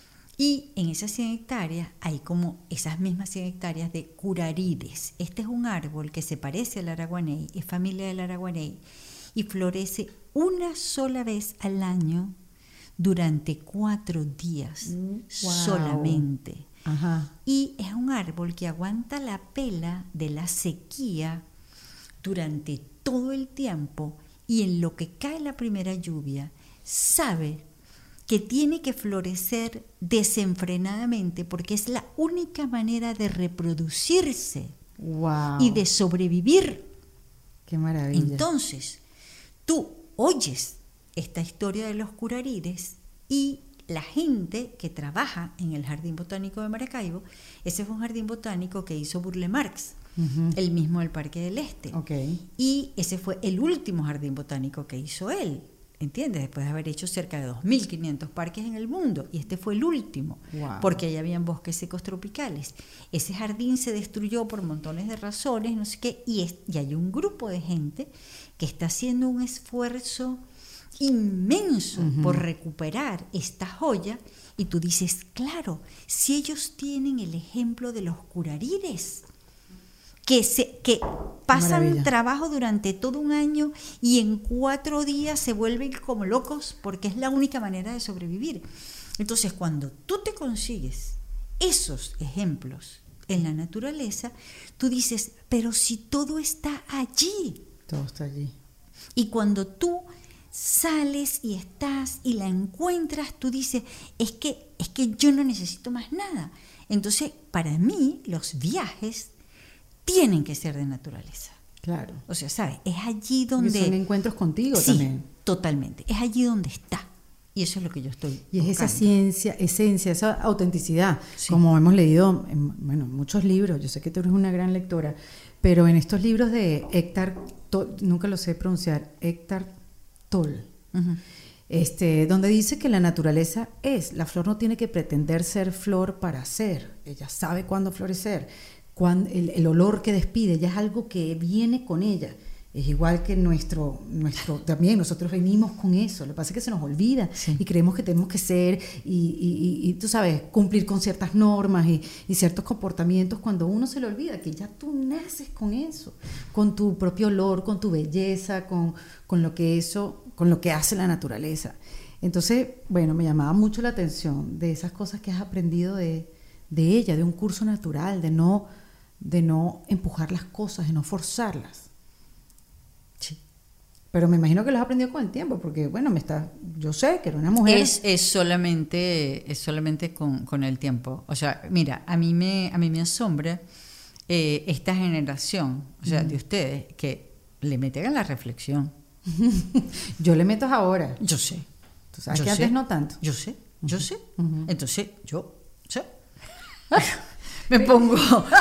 B: y en esas cien hectáreas hay como esas mismas cien hectáreas de curarires. Este es un árbol que se parece al araguaney, es familia del araguaney y florece una sola vez al año durante cuatro días
A: Mm, wow.
B: solamente.
A: Ajá.
B: Y es un árbol que aguanta la pela de la sequía durante todo el tiempo y en lo que cae la primera lluvia sabe que tiene que florecer desenfrenadamente porque es la única manera de reproducirse
A: Wow.
B: y de sobrevivir.
A: Qué maravilla.
B: Entonces, tú oyes esta historia de los curarires y la gente que trabaja en el Jardín Botánico de Maracaibo, ese fue un jardín botánico que hizo Burle Marx,
A: Uh-huh.
B: el mismo del Parque del Este.
A: Ok.
B: Y ese fue el último jardín botánico que hizo él, ¿entiendes? Después de haber hecho cerca de dos mil quinientos parques en el mundo, y este fue el último,
A: Wow.
B: porque allá habían bosques secos tropicales. Ese jardín se destruyó por montones de razones, no sé qué, y, es, y hay un grupo de gente que está haciendo un esfuerzo inmenso
A: Uh-huh.
B: por recuperar esta joya, y tú dices, claro, si ellos tienen el ejemplo de los curarires, que, se, que pasan
A: Maravilla.
B: trabajo durante todo un año y en cuatro días se vuelven como locos porque es la única manera de sobrevivir. Entonces, cuando tú te consigues esos ejemplos en la naturaleza, tú dices, pero si todo está allí.
A: Todo está allí.
B: Y cuando tú sales y estás y la encuentras, tú dices, es que, es que yo no necesito más nada. Entonces, para mí, los viajes tienen que ser de naturaleza.
A: Claro.
B: O sea, ¿sabes? Es allí
A: Porque
B: donde...
A: son encuentros contigo
B: sí,
A: también.
B: totalmente. Es allí donde está. Y eso es lo que yo estoy
A: Y es esa
B: buscando.
A: ciencia, esencia, esa autenticidad,
B: Sí.
A: como hemos leído en bueno, muchos libros. Yo sé que tú eres una gran lectora, pero en estos libros de Eckhart Tolle, nunca lo sé pronunciar, Eckhart Tolle,
B: Ujú.
A: este, donde dice que la naturaleza es, la flor no tiene que pretender ser flor para ser, ella sabe cuándo florecer, cuándo, el, el olor que despide, ya es algo que viene con ella. Es igual que nuestro, nuestro, también nosotros venimos con eso, lo que pasa es que se nos olvida
B: Sí.
A: y creemos que tenemos que ser y, y, y, y tú sabes, cumplir con ciertas normas y, y ciertos comportamientos cuando uno se le olvida que ya tú naces con eso, con tu propio olor, con tu belleza, con, con lo que eso, con lo que hace la naturaleza. Entonces, bueno, me llamaba mucho la atención de esas cosas que has aprendido de, de ella, de un curso natural, de no, de no empujar las cosas, de no forzarlas.
B: Sí.
A: Pero me imagino que lo has aprendido con el tiempo, porque bueno, me está, yo sé que era una mujer.
B: Es, es solamente, es solamente con, con el tiempo. O sea, mira, a mí me, a mí me asombra eh, esta generación, o sea,
A: Mm.
B: de ustedes, que le meten a la reflexión.
A: Yo le meto ahora.
B: Yo sé.
A: Tú sabes
B: Yo
A: que
B: sé.
A: antes no tanto.
B: Yo sé, yo sé.
A: Ujú.
B: Entonces, yo sé. Me pongo.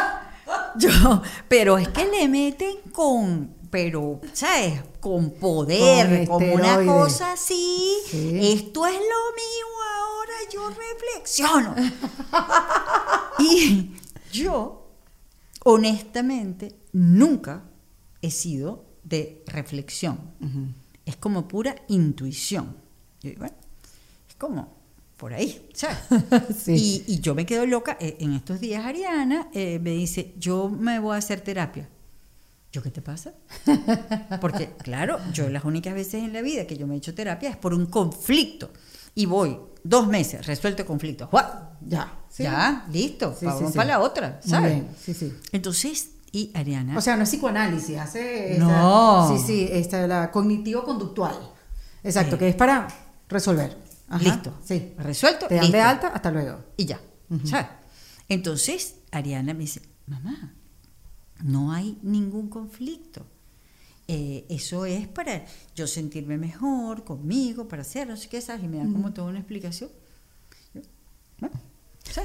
B: Yo, pero es que le meten con, pero, ¿sabes? Con poder,
A: Con
B: como una
A: esteroides.
B: cosa así.
A: Sí.
B: Esto es lo mío, ahora yo reflexiono. Y yo, honestamente, nunca he sido de reflexión.
A: Ujú.
B: Es como pura intuición. Yo digo, bueno, es como por ahí, ¿sabes?
A: Sí.
B: Y, y yo me quedo loca. Eh, En estos días, Ariana eh, me dice, yo me voy a hacer terapia. ¿Yo qué te pasa? Porque, claro, yo las únicas veces en la vida que yo me he hecho terapia es por un conflicto. Y voy dos meses, resuelto el conflicto. ¡Guau!
A: Ya. Sí.
B: Ya, listo,
A: Sí,
B: vamos
A: sí, sí.
B: para la otra,
A: Muy
B: ¿sabes?
A: bien, sí, sí.
B: Entonces, y Ariana...
A: O sea, no es psicoanálisis, hace esta-
B: No.
A: sí, sí, esta, la cognitivo-conductual. Exacto,
B: Sí.
A: que es para resolver. Ajá,
B: listo,
A: Sí.
B: resuelto,
A: Te dan
B: listo.
A: de alta, hasta luego.
B: Y ya,
A: Ujú.
B: ¿sabes? Entonces, Ariana me dice, mamá, no hay ningún conflicto. eh, eso es para yo sentirme mejor conmigo, para hacer, no sé qué, ¿sabes? Y me dan como toda una explicación. Yo, bueno, ¿sabes?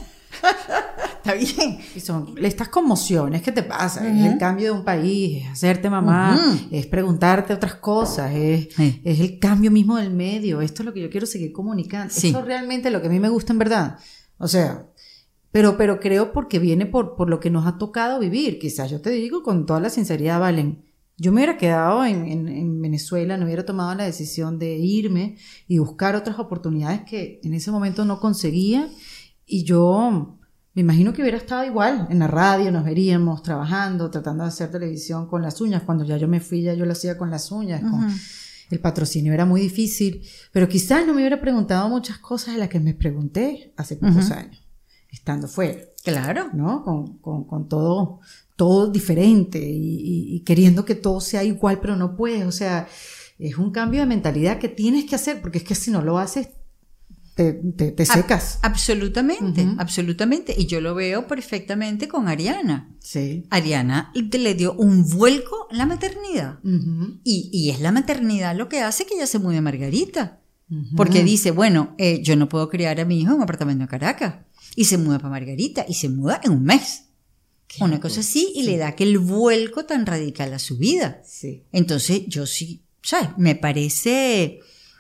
B: Está bien.
C: Y son estas conmociones que te pasan, uh-huh. es el cambio de un país, es hacerte mamá, uh-huh. es preguntarte otras cosas, es, sí. es el cambio mismo del medio. Esto es lo que yo quiero seguir comunicando. Sí. Esto es realmente lo que a mí me gusta en verdad. O sea, pero, pero creo porque viene por, por lo que nos ha tocado vivir. Quizás yo te digo con toda la sinceridad, Valen, yo me hubiera quedado en, en, en Venezuela, no hubiera tomado la decisión de irme y buscar otras oportunidades que en ese momento no conseguía. Y yo me imagino que hubiera estado igual, en la radio nos veríamos trabajando, tratando de hacer televisión con las uñas. Cuando ya yo me fui, ya yo lo hacía con las uñas. Uh-huh. Con el patrocinio era muy difícil, pero quizás no me hubiera preguntado muchas cosas de las que me pregunté hace pocos uh-huh. años, estando fuera.
B: Claro.
C: ¿No? Con, con, con todo, todo diferente y, y, y queriendo que todo sea igual, pero no puedes. O sea, es un cambio de mentalidad que tienes que hacer, porque es que si no lo haces, Te, te, te secas.
B: A- absolutamente, uh-huh. absolutamente. Y yo lo veo perfectamente con Ariana.
C: Sí.
B: Ariana le dio un vuelco a la maternidad.
C: Uh-huh.
B: Y, y es la maternidad lo que hace que ella se mude a Margarita. Uh-huh. Porque dice, bueno, eh, yo no puedo criar a mi hijo en un apartamento en Caracas. Y se muda para Margarita. Y se muda en un mes. Qué Una cosa así. Y sí. le da aquel vuelco tan radical a su vida.
C: Sí.
B: Entonces, yo sí, ¿sabes? Me parece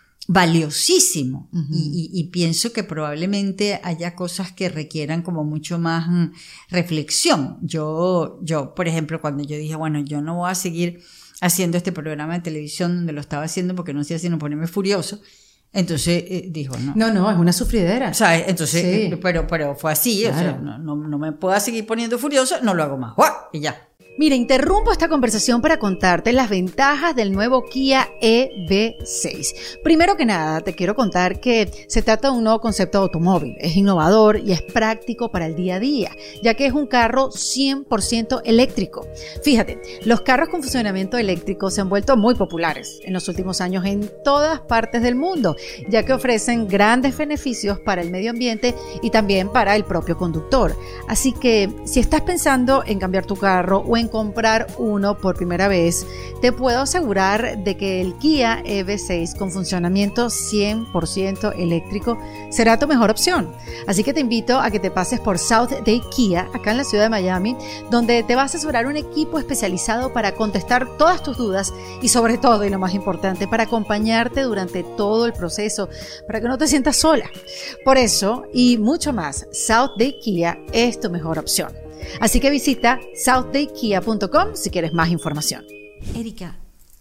B: valiosísimo. Uh-huh. y, y, y pienso que probablemente haya cosas que requieran como mucho más mm, reflexión. Yo, yo, por ejemplo, cuando yo dije, bueno, yo no voy a seguir haciendo este programa de televisión donde lo estaba haciendo porque no sé si no ponerme furioso, entonces eh, dijo, no.
C: No, no, es una sufridera.
B: ¿Sabes? Entonces,
C: sí.
B: eh, pero, pero fue así, claro. O sea, no, no, no me puedo seguir poniendo furioso, no lo hago más. ¡Guau! Y ya.
A: Mira, interrumpo esta conversación para contarte las ventajas del nuevo Kia E V seis. Primero que nada, te quiero contar que se trata de un nuevo concepto de automóvil. Es innovador y es práctico para el día a día, ya que es un carro cien por ciento eléctrico. Fíjate, los carros con funcionamiento eléctrico se han vuelto muy populares en los últimos años en todas partes del mundo, ya que ofrecen grandes beneficios para el medio ambiente y también para el propio conductor. Así que, si estás pensando en cambiar tu carro o en comprar uno por primera vez, te puedo asegurar de que el Kia E V seis con funcionamiento cien por ciento eléctrico será tu mejor opción. Así que te invito a que te pases por South Day Kia, acá en la ciudad de Miami, donde te va a asesorar un equipo especializado para contestar todas tus dudas y sobre todo, y lo más importante, para acompañarte durante todo el proceso, para que no te sientas sola. Por eso y mucho más, South Day Kia es tu mejor opción. Así que visita south day kia punto com si quieres más información.
B: Erika,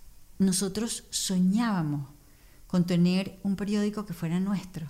B: nosotros soñábamos con tener un periódico que fuera nuestro.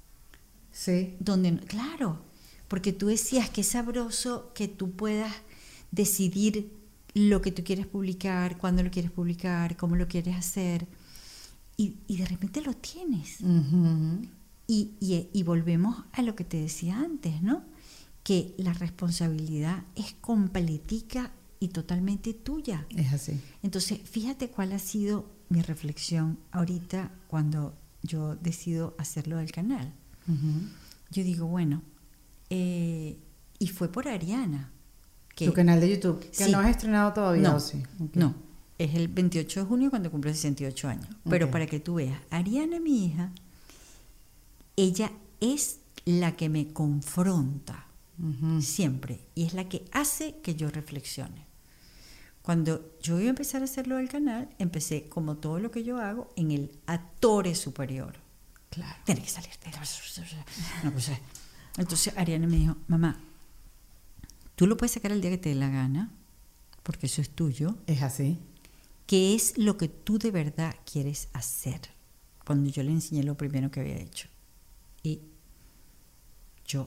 C: Sí.
B: Donde, claro, porque tú decías que es sabroso que tú puedas decidir lo que tú quieres publicar, cuándo lo quieres publicar, cómo lo quieres hacer. Y, y de repente lo tienes.
C: Uh-huh.
B: Y, y, y volvemos a lo que te decía antes, ¿no? Que la responsabilidad es completica y totalmente tuya.
C: Es así.
B: Entonces, fíjate cuál ha sido mi reflexión ahorita cuando yo decido hacerlo del canal.
C: Uh-huh.
B: Yo digo, bueno, eh, y fue por Ariana. Que,
C: tu canal de YouTube, que
B: sí.
C: no has estrenado todavía.
B: No,
C: ¿o sí? Okay.
B: no, es el veintiocho de junio cuando cumple sesenta y ocho años. Pero okay. Para que tú veas, Ariana, mi hija, ella es la que me confronta.
C: Uh-huh.
B: Siempre, y es la que hace que yo reflexione. Cuando yo iba a empezar a hacerlo del canal, empecé, como todo lo que yo hago, en el atore superior.
C: Claro.
B: Tiene que salir. No, pues, entonces Ariana me dijo, mamá, tú lo puedes sacar el día que te dé la gana, porque eso es tuyo.
C: Es así.
B: ¿Qué es lo que tú de verdad quieres hacer? Cuando yo le enseñé lo primero que había hecho. Y yo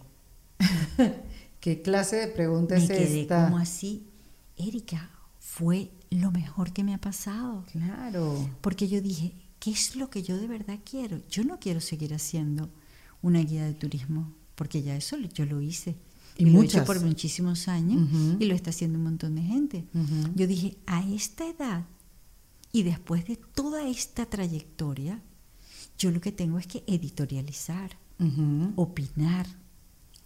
C: ¿qué clase de pregunta
B: me
C: es
B: quedé
C: esta?
B: Como así, Erika, fue lo mejor que me ha pasado.
C: Claro.
B: Porque yo dije, ¿qué es lo que yo de verdad quiero? Yo no quiero seguir haciendo una guía de turismo, porque ya eso yo lo hice.
C: Y,
B: y lo he
C: hecho
B: por muchísimos años,
C: uh-huh.
B: y lo está haciendo un montón de gente.
C: Uh-huh.
B: Yo dije, a esta edad, y después de toda esta trayectoria, yo lo que tengo es que editorializar,
C: uh-huh.
B: opinar.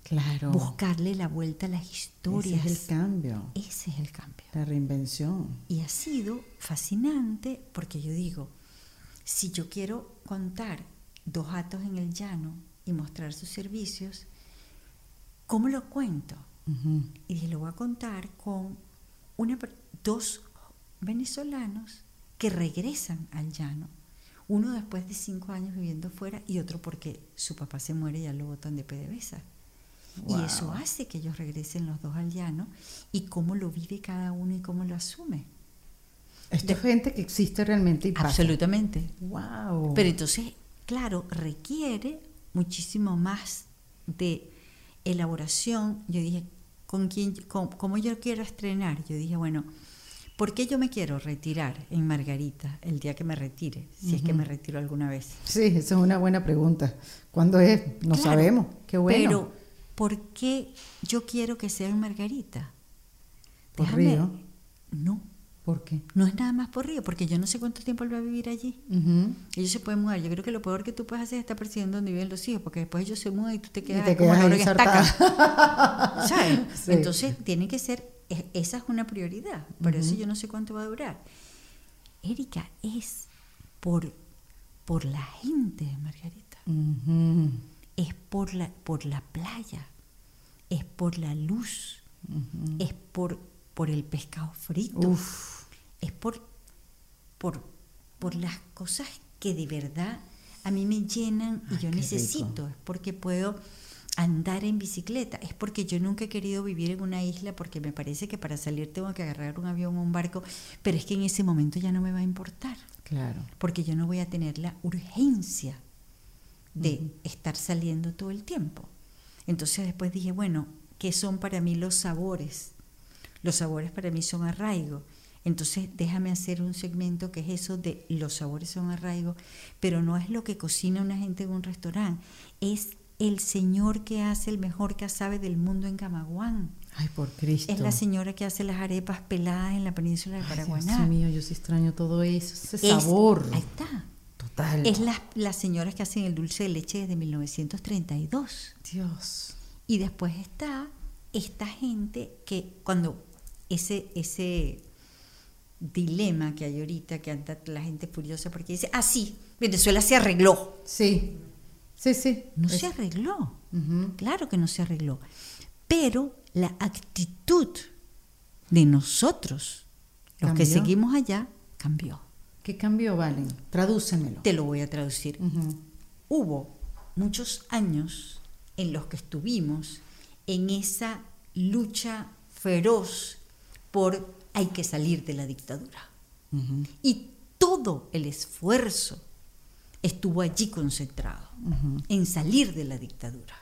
C: Claro.
B: Buscarle la vuelta a las historias.
C: Ese es el cambio.
B: Ese es el cambio.
C: La reinvención.
B: Y ha sido fascinante porque yo digo, si yo quiero contar dos gatos en el llano y mostrar sus servicios, ¿cómo lo cuento? Uh-huh. Y dije, lo voy a contar con una, dos venezolanos que regresan al llano. Uno después de cinco años viviendo fuera y otro porque su papá se muere y ya lo botan de PDVSA. Wow. Y eso hace que ellos regresen los dos al llano y cómo lo vive cada uno y cómo lo asume.
C: Esto es gente que existe realmente y pasa.
B: Absolutamente.
C: Wow.
B: Pero entonces, claro, requiere muchísimo más de elaboración. Yo dije, ¿con quién, con, cómo yo quiero estrenar? Yo dije, bueno, ¿por qué yo me quiero retirar en Margarita el día que me retire? Si uh-huh. es que me retiro alguna vez.
C: Sí, esa es una buena pregunta. ¿Cuándo es? No claro, sabemos. Qué bueno.
B: Pero, ¿por qué yo quiero que sea en Margarita?
C: ¿Por Déjame, Río?
B: No.
C: ¿Por qué?
B: No es nada más por Río, porque yo no sé cuánto tiempo él va a vivir allí. Uh-huh. Ellos se pueden mudar. Yo creo que lo peor que tú puedes hacer es estar persiguiendo donde viven los hijos, porque después ellos se mudan y tú te quedas,
C: y te
B: como
C: quedas
B: la en estaca. ¿Sabes?
C: Sí.
B: Entonces, tiene que ser, esa es una prioridad. Por uh-huh. eso yo no sé cuánto va a durar. Erika, es por, por la gente de Margarita. Uh-huh. Es por la, por la playa. Es por la luz. Uh-huh. Es por, por el pescado frito.
C: Uf.
B: Es por, por, por las cosas que de verdad a mí me llenan y Ay, yo necesito. Rico. Es porque puedo andar en bicicleta. Es porque yo nunca he querido vivir en una isla porque me parece que para salir tengo que agarrar un avión o un barco, pero es que en ese momento ya no me va a importar.
C: Claro.
B: Porque yo no voy a tener la urgencia de uh-huh. estar saliendo todo el tiempo. Entonces después dije, bueno, ¿qué son para mí los sabores? Los sabores para mí son arraigo. Entonces déjame hacer un segmento que es eso de los sabores son arraigo, pero no es lo que cocina una gente en un restaurante, es el señor que hace el mejor casabe del mundo en Camaguán.
C: Ay, por Cristo.
B: Es la señora que hace las arepas peladas en la península de Paraguaná.
C: Ay, Dios mío, yo sí extraño todo eso, ese es, sabor.
B: Ahí está.
C: Total.
B: Es las la señoras que hacen el dulce de leche desde mil novecientos treinta y dos.
C: Dios.
B: Y después está esta gente que cuando ese ese dilema que hay ahorita, que anda la gente furiosa porque dice, ah, sí, Venezuela se arregló.
C: Sí, sí, sí.
B: No
C: es...
B: se arregló,
C: uh-huh.
B: claro que no se arregló, pero la actitud de nosotros, los ¿Cambió? Que seguimos allá, cambió.
C: ¿Qué cambió, Valen? Tradúcemelo.
B: Te lo voy a traducir.
C: Uh-huh.
B: Hubo muchos años en los que estuvimos en esa lucha feroz por hay que salir de la dictadura. Uh-huh. Y todo el esfuerzo estuvo allí concentrado, uh-huh. en salir de la dictadura.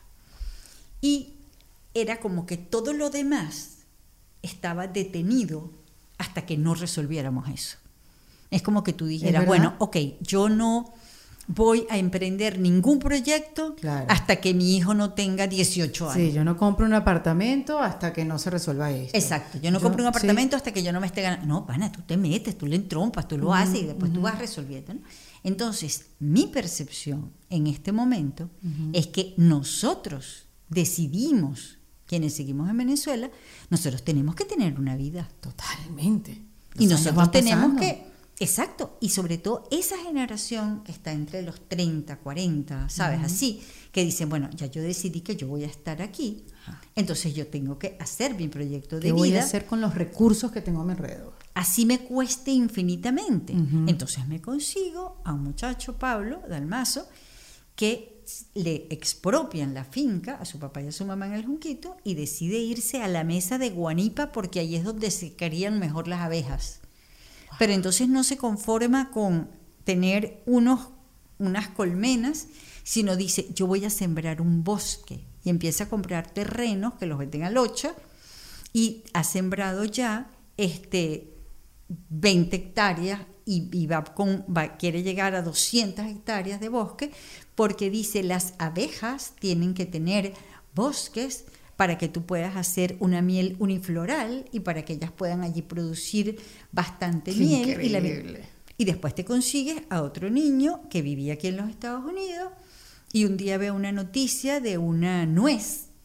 B: Y era como que todo lo demás estaba detenido hasta que no resolviéramos eso. Es como que tú dijeras, bueno, ok, yo no voy a emprender ningún proyecto claro. hasta que mi hijo no tenga dieciocho años.
C: Sí, yo no compro un apartamento hasta que no se resuelva esto.
B: Exacto, yo no yo, compro un apartamento sí. hasta que yo no me esté ganando. No, pana, tú te metes, tú le entrompas, tú lo uh-huh, haces y después uh-huh. tú vas resolviendo, ¿no? Entonces, mi percepción en este momento uh-huh. es que nosotros decidimos, quienes seguimos en Venezuela, nosotros tenemos que tener una vida.
C: Totalmente.
B: Y Los nosotros tenemos que... Exacto, y sobre todo esa generación que está entre los treinta, cuarenta, ¿sabes? Uh-huh. Así, que dicen, bueno, ya yo decidí que yo voy a estar aquí, uh-huh. entonces yo tengo que hacer mi proyecto de
C: ¿Qué
B: vida.
C: voy a hacer con los recursos que tengo a mi alrededor?
B: Así me cueste infinitamente.
C: Uh-huh.
B: Entonces me consigo a un muchacho, Pablo Dalmazo, que le expropian la finca a su papá y a su mamá en el Junquito y decide irse a la mesa de Guanipa porque ahí es donde se crían mejor las abejas. Pero entonces no se conforma con tener unos, unas colmenas, sino dice, yo voy a sembrar un bosque. Y empieza a comprar terrenos que los venden al ocho y ha sembrado ya este, veinte hectáreas y, y va con, va, quiere llegar a doscientas hectáreas de bosque porque dice, las abejas tienen que tener bosques para que tú puedas hacer una miel unifloral y para que ellas puedan allí producir bastante
C: Qué
B: miel. Y, la,
C: increíble.
B: y después te consigues a otro niño que vivía aquí en los Estados Unidos y un día ve una noticia de una nuez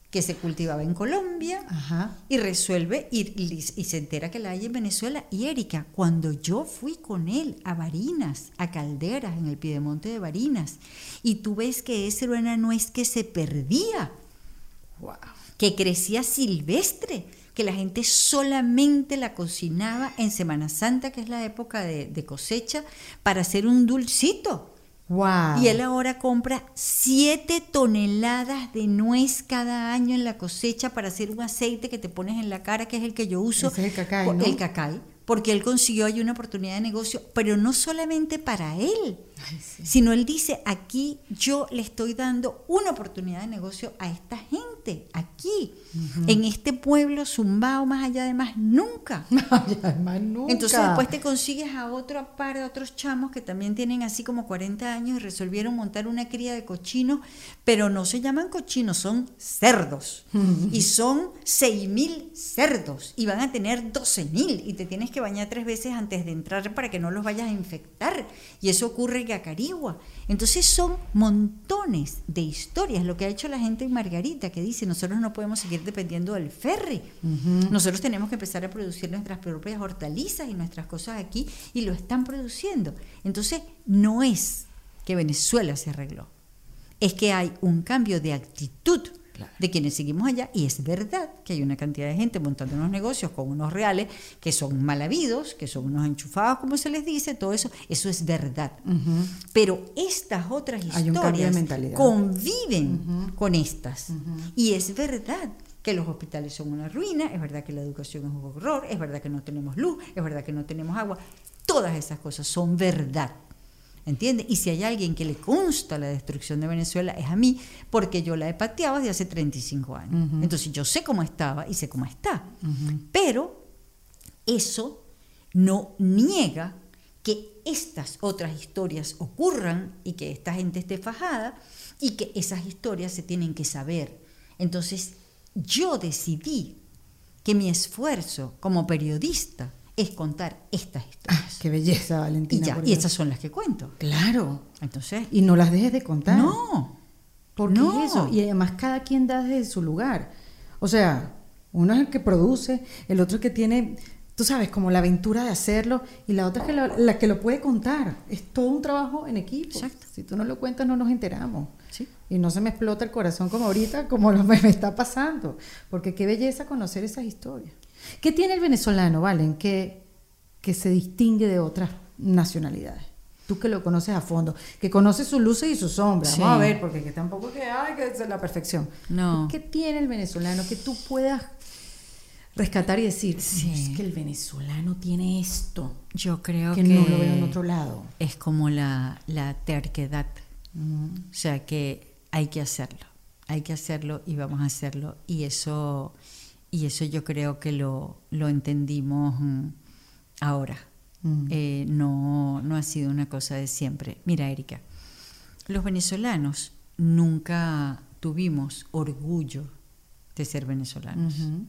B: que se cultivaba en Colombia. Ajá. Y resuelve y, y, y se entera que la hay en Venezuela. Y Erika, cuando yo fui con él a Barinas, a Calderas, en el piedemonte de Barinas, y tú ves que esa era una nuez que se perdía, wow, que crecía silvestre, que la gente solamente la cocinaba en Semana Santa, que es la época de, de cosecha, para hacer un dulcito. Wow. Y él ahora compra siete toneladas de nuez cada año en la cosecha para hacer un aceite que te pones en la cara, que es el que yo uso.
C: Ese es el cacay, ¿no?
B: El cacay, porque él consiguió ahí una oportunidad de negocio, pero no solamente para él, ay, sí, sino él dice, aquí yo le estoy dando una oportunidad de negocio a esta gente, aquí, uh-huh, en este pueblo zumbao, más allá de más nunca.
C: más nunca.
B: Entonces después te consigues a otro par de otros chamos que también tienen así como cuarenta años y resolvieron montar una cría de cochinos, pero no se llaman cochinos, son cerdos. Uh-huh. Y son seis mil cerdos y van a tener doce mil y te tienes que bañar tres veces antes de entrar para que no los vayas a infectar. Y eso ocurre en Acarigua. Entonces son montones de historias, lo que ha hecho la gente en Margarita, que dice, nosotros no podemos seguir dependiendo del ferry. Uh-huh. Nosotros tenemos que empezar a producir nuestras propias hortalizas y nuestras cosas aquí, y lo están produciendo. Entonces no es que Venezuela se arregló, es que hay un cambio de actitud, claro, de quienes seguimos allá, y es verdad que hay una cantidad de gente montando unos negocios con unos reales que son mal habidos, que son unos enchufados, como se les dice, todo eso, eso es verdad. Uh-huh. Pero estas otras historias conviven, uh-huh, con estas. Uh-huh. Y es verdad que los hospitales son una ruina, es verdad que la educación es un horror, es verdad que no tenemos luz, es verdad que no tenemos agua. Todas esas cosas son verdad. ¿Entiendes? Y si hay alguien que le consta la destrucción de Venezuela, es a mí, porque yo la he pateado desde hace treinta y cinco años. Uh-huh. Entonces yo sé cómo estaba y sé cómo está. Uh-huh. Pero eso no niega que estas otras historias ocurran y que esta gente esté fajada y que esas historias se tienen que saber. Entonces yo decidí que mi esfuerzo como periodista es contar estas historias.
C: Ah, qué belleza, Valentina.
B: Y, ya, y estas son las que cuento.
C: Claro.
B: Entonces,
C: y no las dejes de contar.
B: No.
C: Porque
B: no.
C: es eso. Y además cada quien da desde su lugar. O sea, uno es el que produce, el otro es el que tiene, tú sabes, como la aventura de hacerlo, y la otra es que la, la que lo puede contar. Es todo un trabajo en equipo.
B: Exacto.
C: Si tú no lo cuentas, no nos enteramos.
B: Sí.
C: Y no se me explota el corazón como ahorita, como lo, me está pasando. Porque qué belleza conocer esas historias. ¿Qué tiene el venezolano, Valen, que, que se distingue de otras nacionalidades? Tú que lo conoces a fondo, que conoces sus luces y sus sombras. Sí. Vamos a ver, porque que tampoco que hay que es la perfección.
B: No.
C: ¿Qué tiene el venezolano que tú puedas rescatar y decir,
B: sí,
C: es que el venezolano tiene esto?
B: Yo creo
C: que,
B: que
C: no lo veo en otro lado.
B: Es como la, la terquedad. Uh-huh. O sea, que hay que hacerlo. Hay que hacerlo y vamos a hacerlo. Y eso... Y eso yo creo que lo, lo entendimos mm, ahora. Mm. Eh, no, no ha sido una cosa de siempre. Mira, Erika, los venezolanos nunca tuvimos orgullo de ser venezolanos. Uh-huh.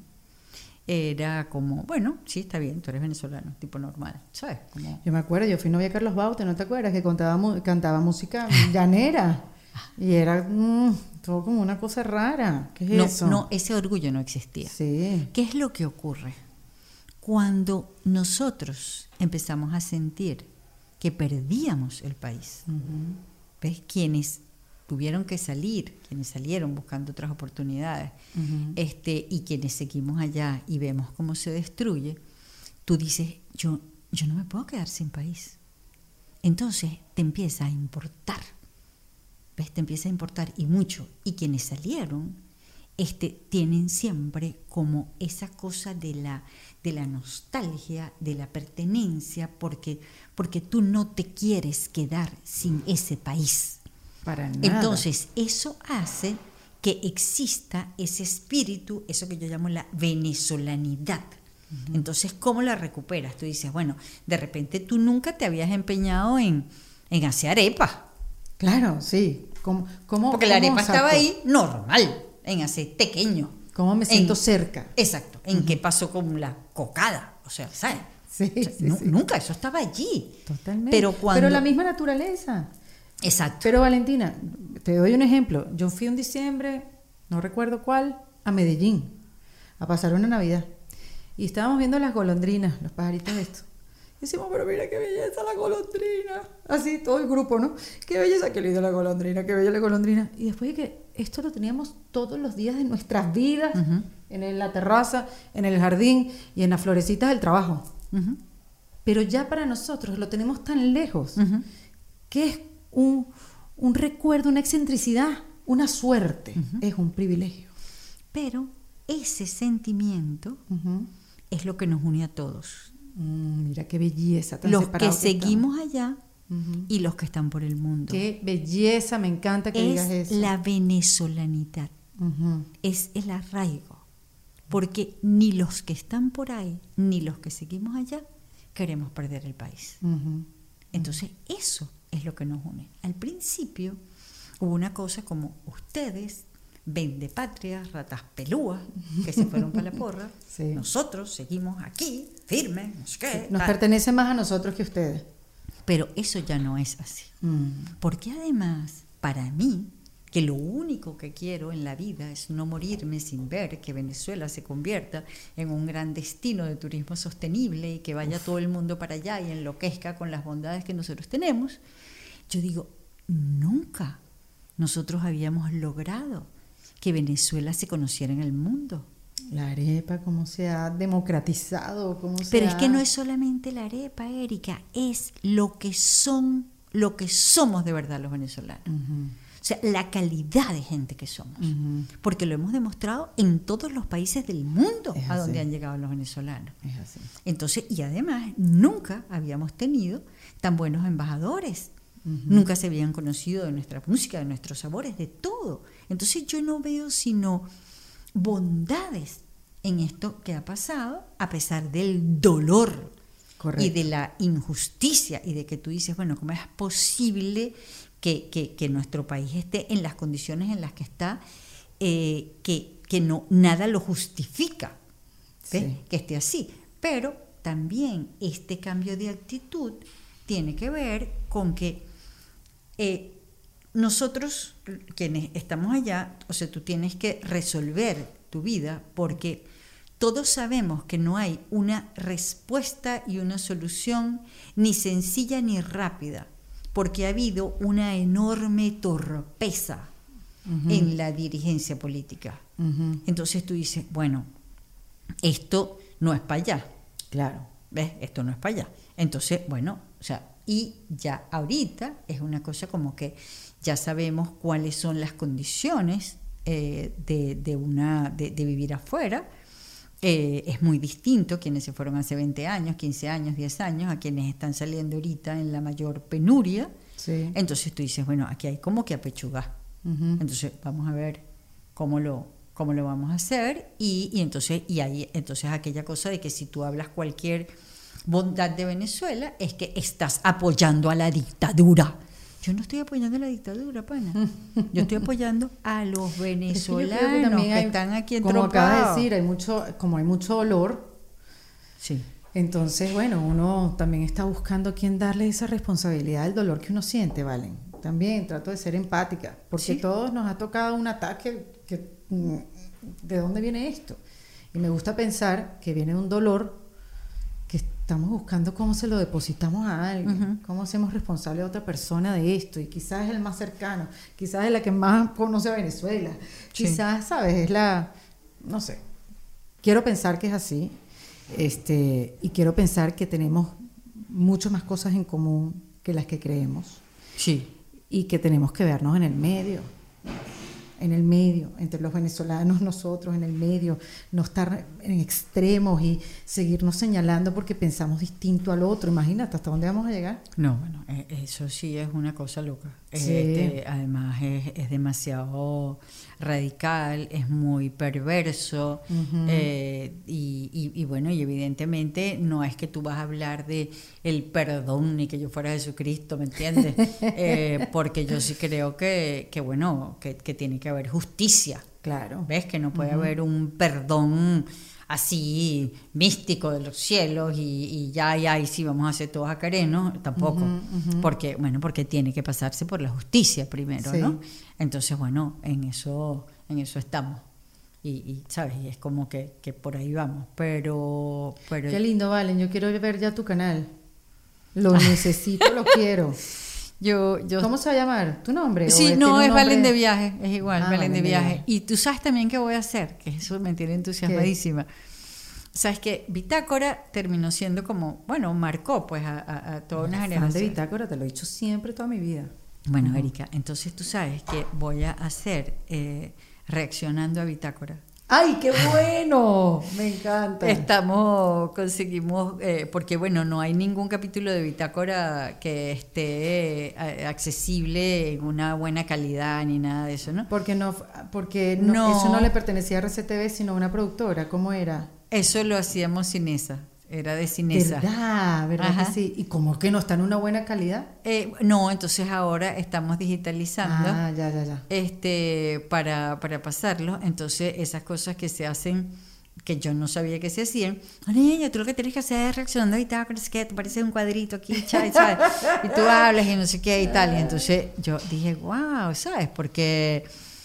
B: Era como, bueno, sí, está bien, tú eres venezolano, tipo normal, ¿sabes? Como...
C: Yo me acuerdo, yo fui novia de Carlos Baute, ¿no te acuerdas? Que cantaba, cantaba música llanera. Y era mmm, todo como una cosa rara. ¿Qué es
B: no,
C: eso?
B: No, ese orgullo no existía.
C: Sí.
B: ¿Qué es lo que ocurre? Cuando nosotros empezamos a sentir que perdíamos el país, uh-huh. ¿ves? Quienes tuvieron que salir, quienes salieron buscando otras oportunidades, uh-huh. este, y quienes seguimos allá y vemos cómo se destruye, tú dices, yo, yo no me puedo quedar sin país. Entonces te empieza a importar. ¿Ves? Te empieza a importar y mucho. Y quienes salieron este, tienen siempre como esa cosa de la, de la nostalgia, de la pertenencia, porque, porque tú no te quieres quedar sin ese país.
C: Para nada.
B: Entonces, eso hace que exista ese espíritu, eso que yo llamo la venezolanidad. Uh-huh. Entonces, ¿cómo la recuperas? Tú dices, bueno, de repente tú nunca te habías empeñado en, en hacer arepa.
C: Claro, sí. ¿Cómo, cómo,
B: Porque la arepa
C: cómo,
B: estaba ahí normal, en hacer pequeño.
C: ¿Cómo me siento
B: en,
C: cerca?
B: Exacto. ¿En uh-huh. qué pasó con la cocada? O sea, ¿sabes? Sí, o sea, sí, no, sí. Nunca, eso estaba allí.
C: Totalmente.
B: Pero, cuando...
C: Pero la misma naturaleza.
B: Exacto.
C: Pero Valentina, te doy un ejemplo. Yo fui un diciembre, no recuerdo cuál, a Medellín a pasar una Navidad. Y estábamos viendo las golondrinas, los pajaritos estos. Y decimos, pero mira qué belleza la golondrina. Así todo el grupo, ¿no? Qué belleza, qué linda la golondrina, qué bella la golondrina. Y después de que esto lo teníamos todos los días de nuestras vidas, uh-huh. en la terraza, en el jardín y en las florecitas del trabajo. Uh-huh. Pero ya para nosotros lo tenemos tan lejos, uh-huh. que es un, un recuerdo, una excentricidad, una suerte, uh-huh. es un privilegio.
B: Pero ese sentimiento uh-huh. es lo que nos une a todos.
C: Mm, mira qué belleza. Tan
B: los que, que
C: seguimos
B: estamos allá uh-huh. y los que están por el mundo.
C: Qué belleza, me encanta que
B: es
C: digas eso.
B: Es la venezolanidad, uh-huh. es el arraigo, porque ni los que están por ahí, ni los que seguimos allá, queremos perder el país. Uh-huh. Entonces eso es lo que nos une. Al principio hubo una cosa como ustedes, vendepatrias, ratas pelúas, que se fueron para la porra. Sí. Nosotros seguimos aquí, firmes, no sé qué.
C: Nos pertenece más a nosotros que a ustedes.
B: Pero eso ya no es así. Mm. Porque además, para mí, que lo único que quiero en la vida es no morirme sin ver que Venezuela se convierta en un gran destino de turismo sostenible y que vaya Uf. todo el mundo para allá y enloquezca con las bondades que nosotros tenemos. Yo digo, nunca nosotros habíamos logrado que Venezuela se conociera en el mundo.
C: La arepa, cómo se ha democratizado, cómo se
B: Pero
C: ha...
B: es que no es solamente la arepa, Erika, es lo que son, lo que somos de verdad los venezolanos. Uh-huh. O sea, la calidad de gente que somos. Uh-huh. Porque lo hemos demostrado en todos los países del mundo a donde han llegado los venezolanos.
C: Es así.
B: Entonces, y además, nunca habíamos tenido tan buenos embajadores. Uh-huh. Nunca se habían conocido de nuestra música, de nuestros sabores, de todo. Entonces yo no veo sino bondades en esto que ha pasado, a pesar del dolor Correcto. Y de la injusticia y de que tú dices, bueno, ¿cómo es posible que, que, que nuestro país esté en las condiciones en las que está, eh, que, que no, nada lo justifica, sí. que esté así? Pero también este cambio de actitud tiene que ver con que eh, nosotros, quienes estamos allá, o sea, tú tienes que resolver tu vida porque todos sabemos que no hay una respuesta y una solución ni sencilla ni rápida, porque ha habido una enorme torpeza uh-huh. en la dirigencia política. Uh-huh. Entonces tú dices, bueno, esto no es para allá.
C: Claro.
B: ¿Ves? Esto no es para allá. Entonces, bueno, o sea, y ya ahorita es una cosa como que ya sabemos cuáles son las condiciones eh, de, de, una, de, de vivir afuera. Eh, es muy distinto quienes se fueron hace veinte años, quince años, diez años, a quienes están saliendo ahorita en la mayor penuria. Sí. Entonces tú dices, bueno, aquí hay como que apechugar. Uh-huh. Entonces vamos a ver cómo lo, cómo lo vamos a hacer. Y, y entonces y hay entonces aquella cosa de que si tú hablas cualquier bondad de Venezuela, es que estás apoyando a la dictadura. Yo no estoy apoyando a la dictadura, pana. Yo estoy apoyando a los venezolanos que, que hay, están aquí entrompados.
C: Como acabas de decir, hay mucho, como hay mucho dolor.
B: Sí.
C: Entonces, bueno, uno también está buscando a quién darle esa responsabilidad del dolor que uno siente, ¿vale? También trato de ser empática, porque ¿sí? todos nos ha tocado un ataque que, ¿de dónde viene esto? Y me gusta pensar que viene de un dolor que estamos buscando cómo se lo depositamos a alguien, uh-huh. cómo hacemos responsable a otra persona de esto, y quizás es el más cercano, quizás es la que más conoce a Venezuela, sí. quizás, ¿sabes? Es la, no sé, quiero pensar que es así, este, y quiero pensar que tenemos mucho más cosas en común que las que creemos,
B: sí.
C: y que tenemos que vernos en el medio, en el medio, entre los venezolanos, nosotros en el medio, no estar en extremos y seguirnos señalando porque pensamos distinto al otro. Imagínate hasta dónde vamos a llegar.
B: No, bueno, eso sí es una cosa loca.
C: Sí.
B: Este, además es, es demasiado radical, es muy perverso, uh-huh. eh, y, y, y bueno, y evidentemente no es que tú vas a hablar de el perdón ni que yo fuera Jesucristo, ¿me entiendes? eh, porque yo sí creo que, que bueno, que, que tiene que haber justicia.
C: Claro.
B: ¿Ves? Que no puede uh-huh. haber un perdón así místico de los cielos y, y ya, ya, y sí, vamos a hacer todos acarenos, tampoco, uh-huh, uh-huh. porque, bueno, porque tiene que pasarse por la justicia primero, sí. ¿no? Entonces, bueno, en eso, en eso estamos, y, y sabes, y es como que, que por ahí vamos, pero, pero
C: qué lindo, Valen, yo quiero ver ya tu canal, lo necesito, lo quiero.
B: Yo, yo,
C: ¿Cómo se va a llamar? ¿Tu nombre?
B: Sí,
C: es,
B: no, es
C: nombre?
B: Valen de Viaje, es igual,
C: ah,
B: Valen de viaje.
C: de viaje.
B: Y tú sabes también qué voy a hacer, que eso me tiene entusiasmadísima. ¿Qué? Sabes que Bitácora terminó siendo como, bueno, marcó pues a, a, a toda una generación.
C: Fan de Bitácora, te lo he dicho siempre toda mi vida.
B: Bueno, uh-huh. Erika, entonces tú sabes que voy a hacer eh, reaccionando a Bitácora.
C: ¡Ay, qué bueno! Me encanta.
B: Estamos, conseguimos, eh, porque bueno, no hay ningún capítulo de Bitácora que esté eh, accesible en una buena calidad ni nada de eso, ¿no?
C: Porque no, porque no, no, eso no le pertenecía a R C T V, sino a una productora. ¿Cómo era?
B: Eso lo hacíamos Cinesa. Era de Cinesa.
C: ¿Verdad? ¿Verdad Ajá. que sí? ¿Y cómo que no está en una buena calidad?
B: Eh, no, entonces ahora estamos digitalizando
C: ah, ya, ya, ya.
B: Este, para, para pasarlo. Entonces esas cosas que se hacen, que yo no sabía que se hacían, oh, niña, tú lo que tienes que hacer es reaccionando a Bitácora, es que te parece un cuadrito aquí, ¿sabes? Y tú hablas y no sé qué y tal. Y entonces yo dije, wow, ¿sabes? Porque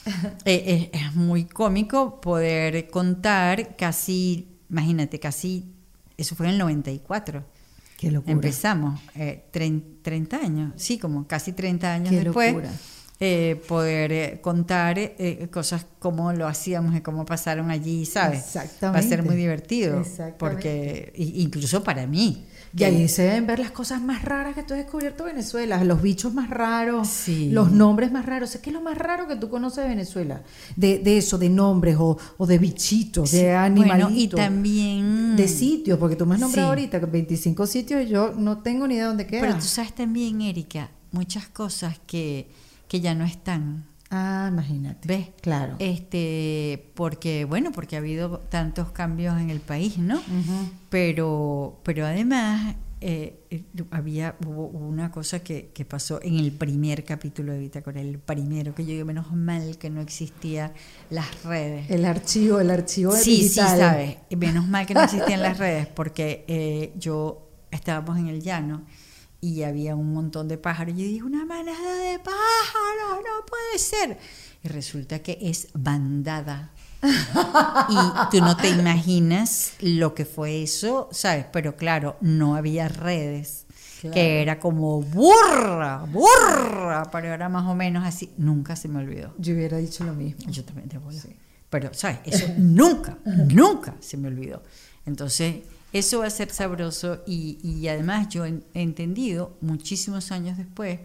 B: eh, es, es muy cómico poder contar casi, imagínate, casi... Eso fue en el noventa y cuatro.
C: Qué locura.
B: Empezamos, eh, treinta años, sí, como casi treinta años
C: Qué
B: después,
C: eh,
B: poder eh, contar eh, cosas como lo hacíamos y cómo pasaron allí, ¿sabes?
C: Exactamente.
B: Va a ser muy divertido, porque incluso para mí.
C: Y ahí se deben ver las cosas más raras que tú has descubierto en Venezuela, los bichos más raros,
B: sí.
C: los nombres más raros. ¿Qué es lo más raro que tú conoces de Venezuela? De, de eso, de nombres o, o de bichitos, sí. de animalitos.
B: Bueno, y también...
C: De sitios, porque tú me has nombrado
B: sí.
C: ahorita veinticinco sitios y yo no tengo ni idea de dónde queda.
B: Pero tú sabes también, Erika, muchas cosas que, que ya no están.
C: Ah, imagínate.
B: ¿Ves?
C: Claro.
B: Este, porque, bueno, porque ha habido tantos cambios en el país, ¿no?
C: Uh-huh.
B: Pero, pero además eh, había, hubo una cosa que, que pasó en el primer capítulo de Bitácora, el primero, que yo digo, menos mal que no existían las redes.
C: El archivo, el archivo
B: sí,
C: digital.
B: Sí, sabes, menos mal que no existían las redes, porque eh, yo estábamos en el llano y había un montón de pájaros. Y yo dije, una manada de pájaros, no puede ser. Y resulta que es bandada. Y tú no te imaginas lo que fue eso, ¿sabes? Pero claro, no había redes. Claro. Que era como burra, burra, pero era más o menos así. Nunca se me olvidó.
C: Yo hubiera dicho lo mismo.
B: Yo también te voy a decir. Pero, ¿sabes? Eso nunca, nunca se me olvidó. Entonces... eso va a ser sabroso y, y además yo he entendido muchísimos años después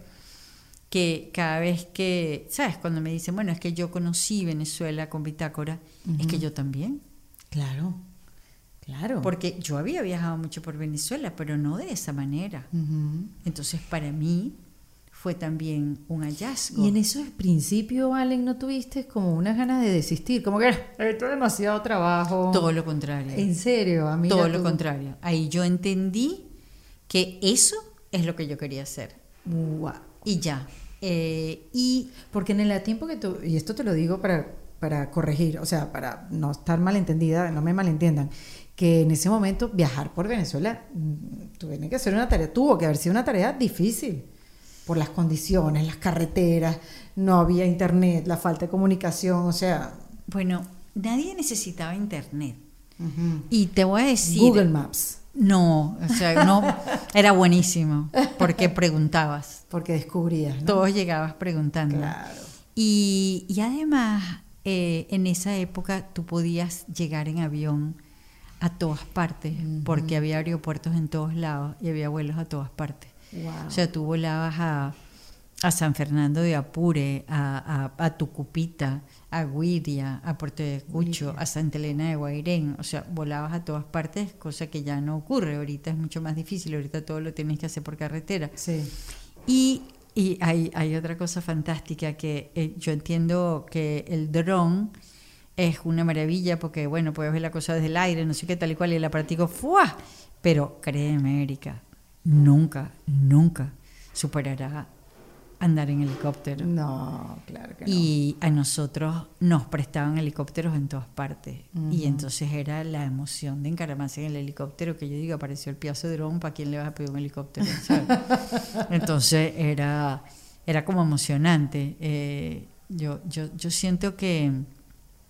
B: que cada vez que, ¿sabes? Cuando me dicen, bueno, es que yo conocí Venezuela con Bitácora, uh-huh. es que yo también.
C: Claro, claro.
B: Porque yo había viajado mucho por Venezuela, pero no de esa manera.
C: Uh-huh.
B: Entonces, para mí fue también un hallazgo.
C: Y en esos principios, Valen, ¿no tuviste como unas ganas de desistir? Como que esto es demasiado trabajo.
B: Todo lo contrario.
C: ¿En serio? A mí
B: Todo lo contrario. Ahí yo entendí que eso es lo que yo quería hacer.
C: Wow.
B: Y ya. Eh, y
C: porque en el tiempo que tú, y esto te lo digo para, para corregir, o sea, para no estar malentendida, no me malentiendan, que en ese momento viajar por Venezuela tuve que hacer una tarea, tuvo que haber sido una tarea difícil. Por las condiciones, las carreteras, no había internet, la falta de comunicación, o sea...
B: Bueno, nadie necesitaba internet.
C: Uh-huh.
B: Y te voy a decir...
C: Google Maps.
B: No, o sea, no, era buenísimo, porque preguntabas.
C: Porque descubrías, ¿no?
B: Todos llegabas preguntando.
C: Claro.
B: Y, y además, eh, en esa época tú podías llegar en avión a todas partes, uh-huh. porque había aeropuertos en todos lados y había vuelos a todas partes.
C: Wow.
B: O sea, tú volabas a, a San Fernando de Apure, a, a, a Tucupita, a Guiria, a Puerto de Cucho, Guiria. A Santa Elena de Guairén. O sea, volabas a todas partes, cosa que ya no ocurre. Ahorita es mucho más difícil, ahorita todo lo tienes que hacer por carretera.
C: Sí.
B: Y, y hay, hay otra cosa fantástica que eh, yo entiendo que el dron es una maravilla porque, bueno, puedes ver la cosa desde el aire, no sé qué, tal y cual, y el aparatico, ¡fua! Pero créeme, Erika, nunca, nunca superará andar en helicóptero.
C: No, claro que no.
B: Y a nosotros nos prestaban helicópteros en todas partes. Uh-huh. Y entonces era la emoción de encaramarse en el helicóptero, que yo digo, apareció el Piazza Dron, ¿para quién le vas a pedir un helicóptero? ¿Sabes? Entonces era, era como emocionante. Eh, yo, yo, yo siento que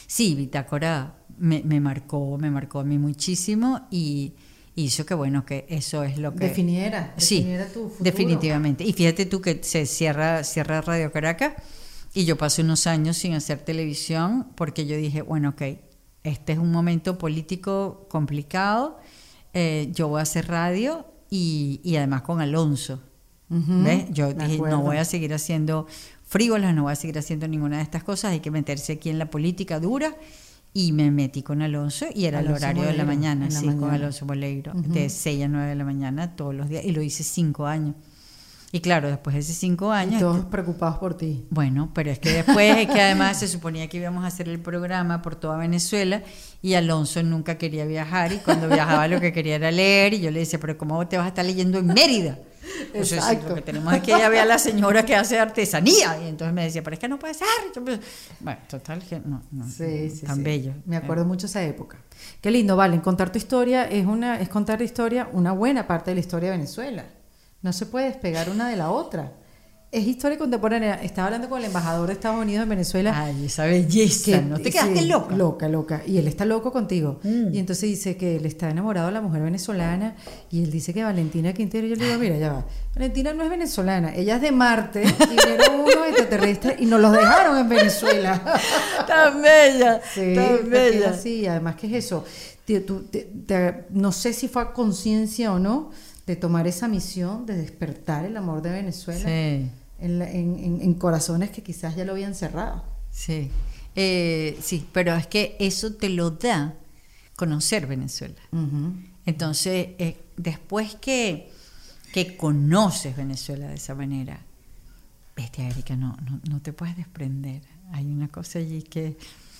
B: sí, Bitácora me, me marcó, me marcó a mí muchísimo y hizo que, bueno, que eso es lo que...
C: Definiera, definiera
B: sí,
C: tu futuro.
B: Definitivamente. Y fíjate tú que se cierra, cierra Radio Caracas y yo pasé unos años sin hacer televisión porque yo dije, bueno, ok, este es un momento político complicado, eh, yo voy a hacer radio y, y además con Alonso. Uh-huh, ¿ves? Yo dije, no voy a seguir haciendo frívolas, no voy a seguir haciendo ninguna de estas cosas, hay que meterse aquí en la política dura. Y me metí con Alonso y era Alonso el horario Moleiro, de la mañana, la sí, mañana. Con Alonso Moleiro, uh-huh. de seis a nueve de la mañana todos los días, y lo hice cinco años. Y claro, después de esos cinco años...
C: Y todos este, preocupados por ti.
B: Bueno, pero es que después es que además se suponía que íbamos a hacer el programa por toda Venezuela y Alonso nunca quería viajar y cuando viajaba lo que quería era leer y yo le decía, pero ¿cómo te vas a estar leyendo en Mérida? O sea, si lo que tenemos es que ella vea a la señora que hace artesanía y entonces me decía, pero es que no puede ser. Bueno, total, que no, no,
C: sí, sí,
B: tan
C: sí.
B: bello.
C: Me acuerdo eh. mucho esa época. Qué lindo, Valen, contar tu historia es, una, es contar la historia, una buena parte de la historia de Venezuela. No se puede despegar una de la otra. Es historia contemporánea. Estaba hablando con el embajador de Estados Unidos en Venezuela.
B: Ay, esa belleza. Que, ¿no te quedaste
C: sí,
B: loca?
C: Loca, loca. Y él está loco contigo. Mm. Y entonces dice que él está enamorado de la mujer venezolana. Y él dice que Valentina Quintero. Y yo le digo, mira, ya va. Valentina no es venezolana. Ella es de Marte. Y vinieron unos extraterrestres y nos los dejaron en Venezuela.
B: Tan bella.
C: Sí,
B: tan bella.
C: Sí, además, ¿qué es eso? Te, tú, te, te, no sé si fue a conciencia o no, de tomar esa misión de despertar el amor de Venezuela. Sí. En, la, en, en, en corazones que quizás ya lo habían cerrado.
B: Sí, eh, sí, pero es que eso te lo da conocer Venezuela. Uh-huh. Entonces, eh, después que, que conoces Venezuela de esa manera, bestia, Erika, no, no, no te puedes desprender. Hay una cosa allí que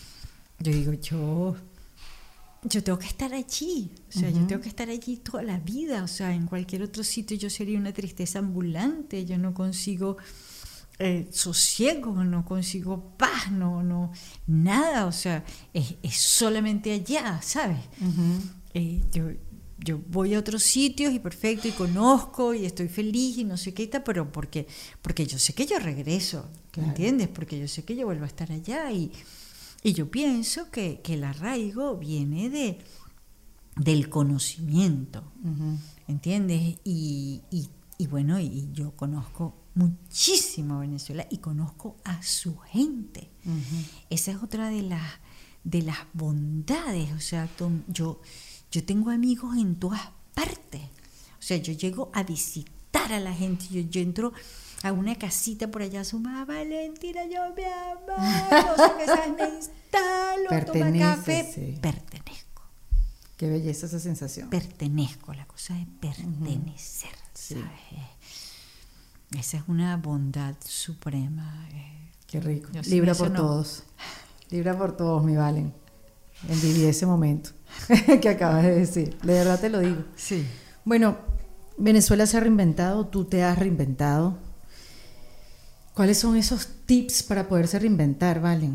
B: yo digo, yo... yo tengo que estar allí, o sea, uh-huh. yo tengo que estar allí toda la vida, o sea, en cualquier otro sitio yo sería una tristeza ambulante, yo no consigo eh, sosiego, no consigo paz, no, no, nada, o sea, es, es solamente allá, ¿sabes? Uh-huh. Eh, yo, yo voy a otros sitios y perfecto, y conozco, y estoy feliz, y no sé qué tal, pero porque, porque yo sé que yo regreso, claro. ¿Entiendes? Porque yo sé que yo vuelvo a estar allá, y Y yo pienso que, que el arraigo viene de, del conocimiento, uh-huh. ¿entiendes? Y, y, y bueno, y yo conozco muchísimo Venezuela y conozco a su gente. Uh-huh. Esa es otra de las, de las bondades. O sea, yo, yo tengo amigos en todas partes. O sea, yo llego a visitar a la gente, yo, yo entro... a una casita por allá, sumada, Valentina, yo me amo, no sé qué sabes, me instalo, tomo café, sí. Pertenezco.
C: Qué belleza esa sensación.
B: Pertenezco, la cosa de pertenecer, uh-huh. ¿sabes? Sí. Esa es una bondad suprema.
C: Qué rico. Libra por no... todos, libra por todos, mi Valen. Envidié ese momento que acabas de decir, de verdad te lo digo.
B: Sí.
C: Bueno, Venezuela se ha reinventado, tú te has reinventado. ¿Cuáles son esos tips para poderse reinventar, Valen?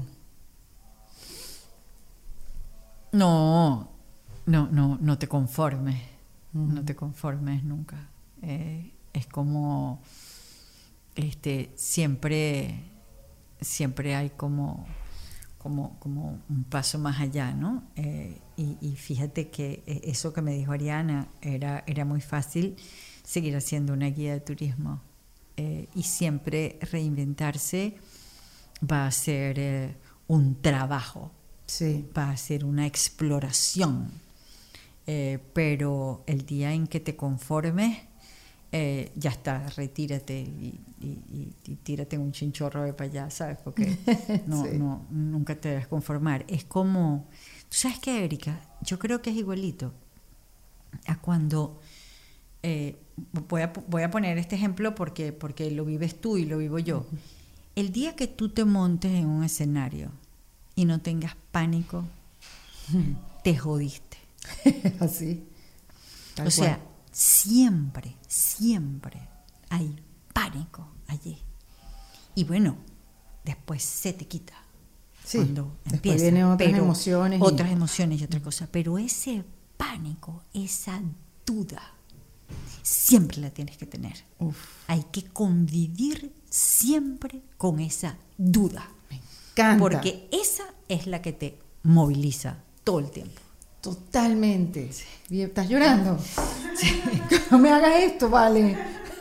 B: No, no, no, no te conformes, uh-huh. no te conformes nunca. Eh, es como, este, siempre, siempre hay como, como, como un paso más allá, ¿no? Eh, y, y fíjate que eso que me dijo Ariana era, era muy fácil seguir haciendo una guía de turismo. Eh, y siempre reinventarse va a ser eh, un trabajo,
C: sí.
B: va a ser una exploración, eh, pero el día en que te conformes, eh, ya está, retírate y, y, y, y tírate en un chinchorro de para allá, ¿sabes? Porque no, sí. no, nunca te debes conformar. Es como, ¿tú sabes qué, Erika? Yo creo que es igualito a cuando... Eh, voy, a, voy a poner este ejemplo porque, porque lo vives tú y lo vivo yo. Uh-huh. El día que tú te montes en un escenario y no tengas pánico, uh-huh. te jodiste.
C: Así.
B: O sea, siempre, siempre hay pánico allí. Y bueno, después se te quita.
C: Sí,
B: cuando
C: después
B: empieza,
C: vienen otras
B: pero,
C: emociones.
B: Otras
C: y...
B: emociones y otra cosa. Pero ese pánico, esa duda, siempre la tienes que tener. Uf. Hay que convivir siempre con esa duda.
C: Me encanta.
B: Porque esa es la que te moviliza todo el tiempo.
C: Totalmente. Sí. ¿Estás llorando? Sí. No me hagas esto, vale.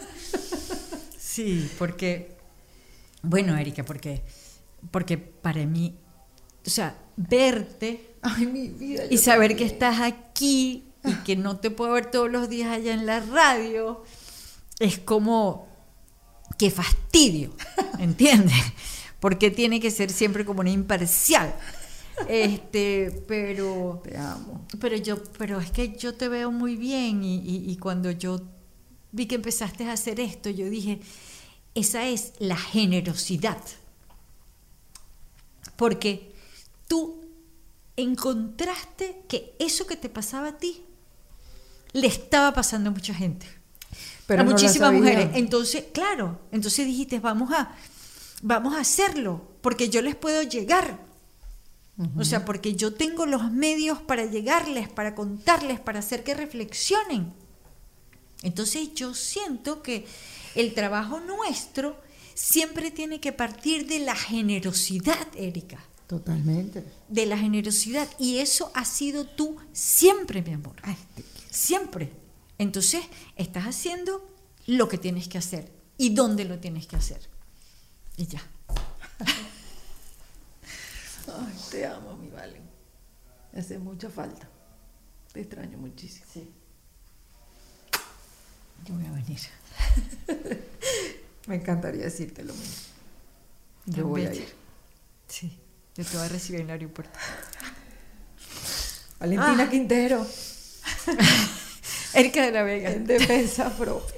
B: Sí, porque, bueno, Erika, porque, porque para mí, o sea, verte
C: Ay, mi vida,
B: y saber también. Que estás aquí y que no te puedo ver todos los días allá en la radio, es como, qué fastidio, ¿entiendes? Porque tiene que ser siempre como una imparcial. Este, pero
C: te amo.
B: Pero yo, pero es que yo te veo muy bien y, y, y cuando yo vi que empezaste a hacer esto, yo dije, esa es la generosidad. Porque tú encontraste que eso que te pasaba a ti le estaba pasando a mucha gente,
C: pero
B: a
C: no
B: muchísimas mujeres. Entonces, claro, entonces dijiste, vamos a, vamos a hacerlo, porque yo les puedo llegar. Uh-huh. O sea, porque yo tengo los medios para llegarles, para contarles, para hacer que reflexionen. Entonces yo siento que el trabajo nuestro siempre tiene que partir de la generosidad, Erika.
C: Totalmente.
B: De la generosidad. Y eso has sido tú siempre, mi amor.
C: Ay,
B: siempre. Entonces estás haciendo lo que tienes que hacer y dónde lo tienes que hacer. Y ya.
C: Ay, te amo, mi Valen. Me hace mucha falta. Te extraño muchísimo.
B: Sí. Yo voy a venir.
C: Me encantaría decirte lo mismo. Yo voy a ir.
B: Sí, yo te voy a recibir en el aeropuerto.
C: Valentina ah. Quintero.
B: Erika de la Vega.
C: En Defensa Propia.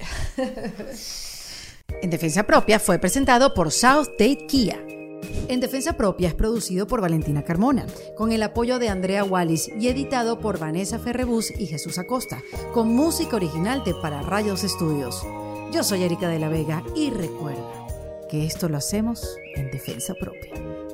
A: En Defensa Propia fue presentado por South Date Kia. En Defensa Propia es producido por Valentina Carmona, con el apoyo de Andrea Wallis y editado por Vanessa Ferrebus y Jesús Acosta, con música original de Para Rayos Estudios. Yo soy Erika de la Vega y recuerda que esto lo hacemos en Defensa Propia.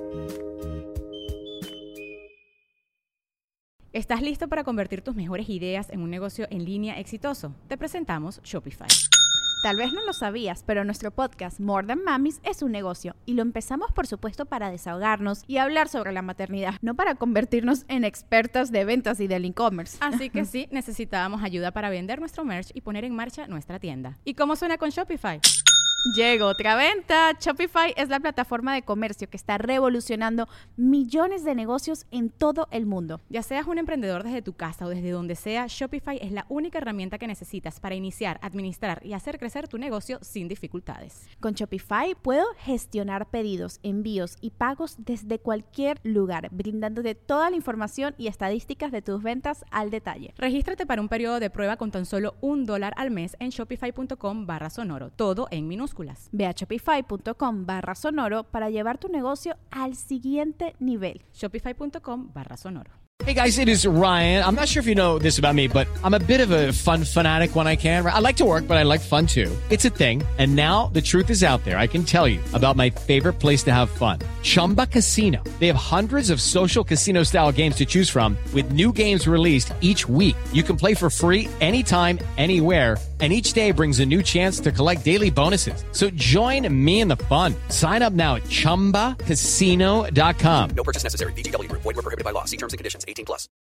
D: ¿Estás listo para convertir tus mejores ideas en un negocio en línea exitoso? Te presentamos Shopify.
E: Tal vez no lo sabías, pero nuestro podcast More Than Mamis es un negocio y lo empezamos por supuesto para desahogarnos y hablar sobre la maternidad, no para convertirnos en expertas de ventas y del e-commerce.
D: Así que sí, necesitábamos ayuda para vender nuestro merch y poner en marcha nuestra tienda. ¿Y cómo suena con Shopify?
E: Llegó otra venta. Shopify es la plataforma de comercio que está revolucionando millones de negocios en todo el mundo.
D: Ya seas un emprendedor desde tu casa o desde donde sea, Shopify es la única herramienta que necesitas para iniciar, administrar y hacer crecer tu negocio sin dificultades.
E: Con Shopify puedo gestionar pedidos, envíos y pagos desde cualquier lugar, brindándote toda la información y estadísticas de tus ventas al detalle.
D: Regístrate para un periodo de prueba con tan solo un dólar al mes en shopify.com barra sonoro, todo en minúsculas.
E: Ve a shopify.com barra sonoro para llevar tu negocio al siguiente nivel.
D: Shopify.com barra sonoro.
F: Hey guys, it is Ryan. I'm not sure if you know this about me, but I'm a bit of a fun fanatic when I can. I like to work, but I like fun too. It's a thing. And now the truth is out there. I can tell you about my favorite place to have fun. Chumba Casino. They have hundreds of social casino style games to choose from with new games released each week. You can play for free anytime, anywhere. And each day brings a new chance to collect daily bonuses. So join me in the fun. Sign up now at chumba casino dot com.
G: No purchase necessary. V G W Group. Void where prohibited by law. See terms and conditions. eighteen plus.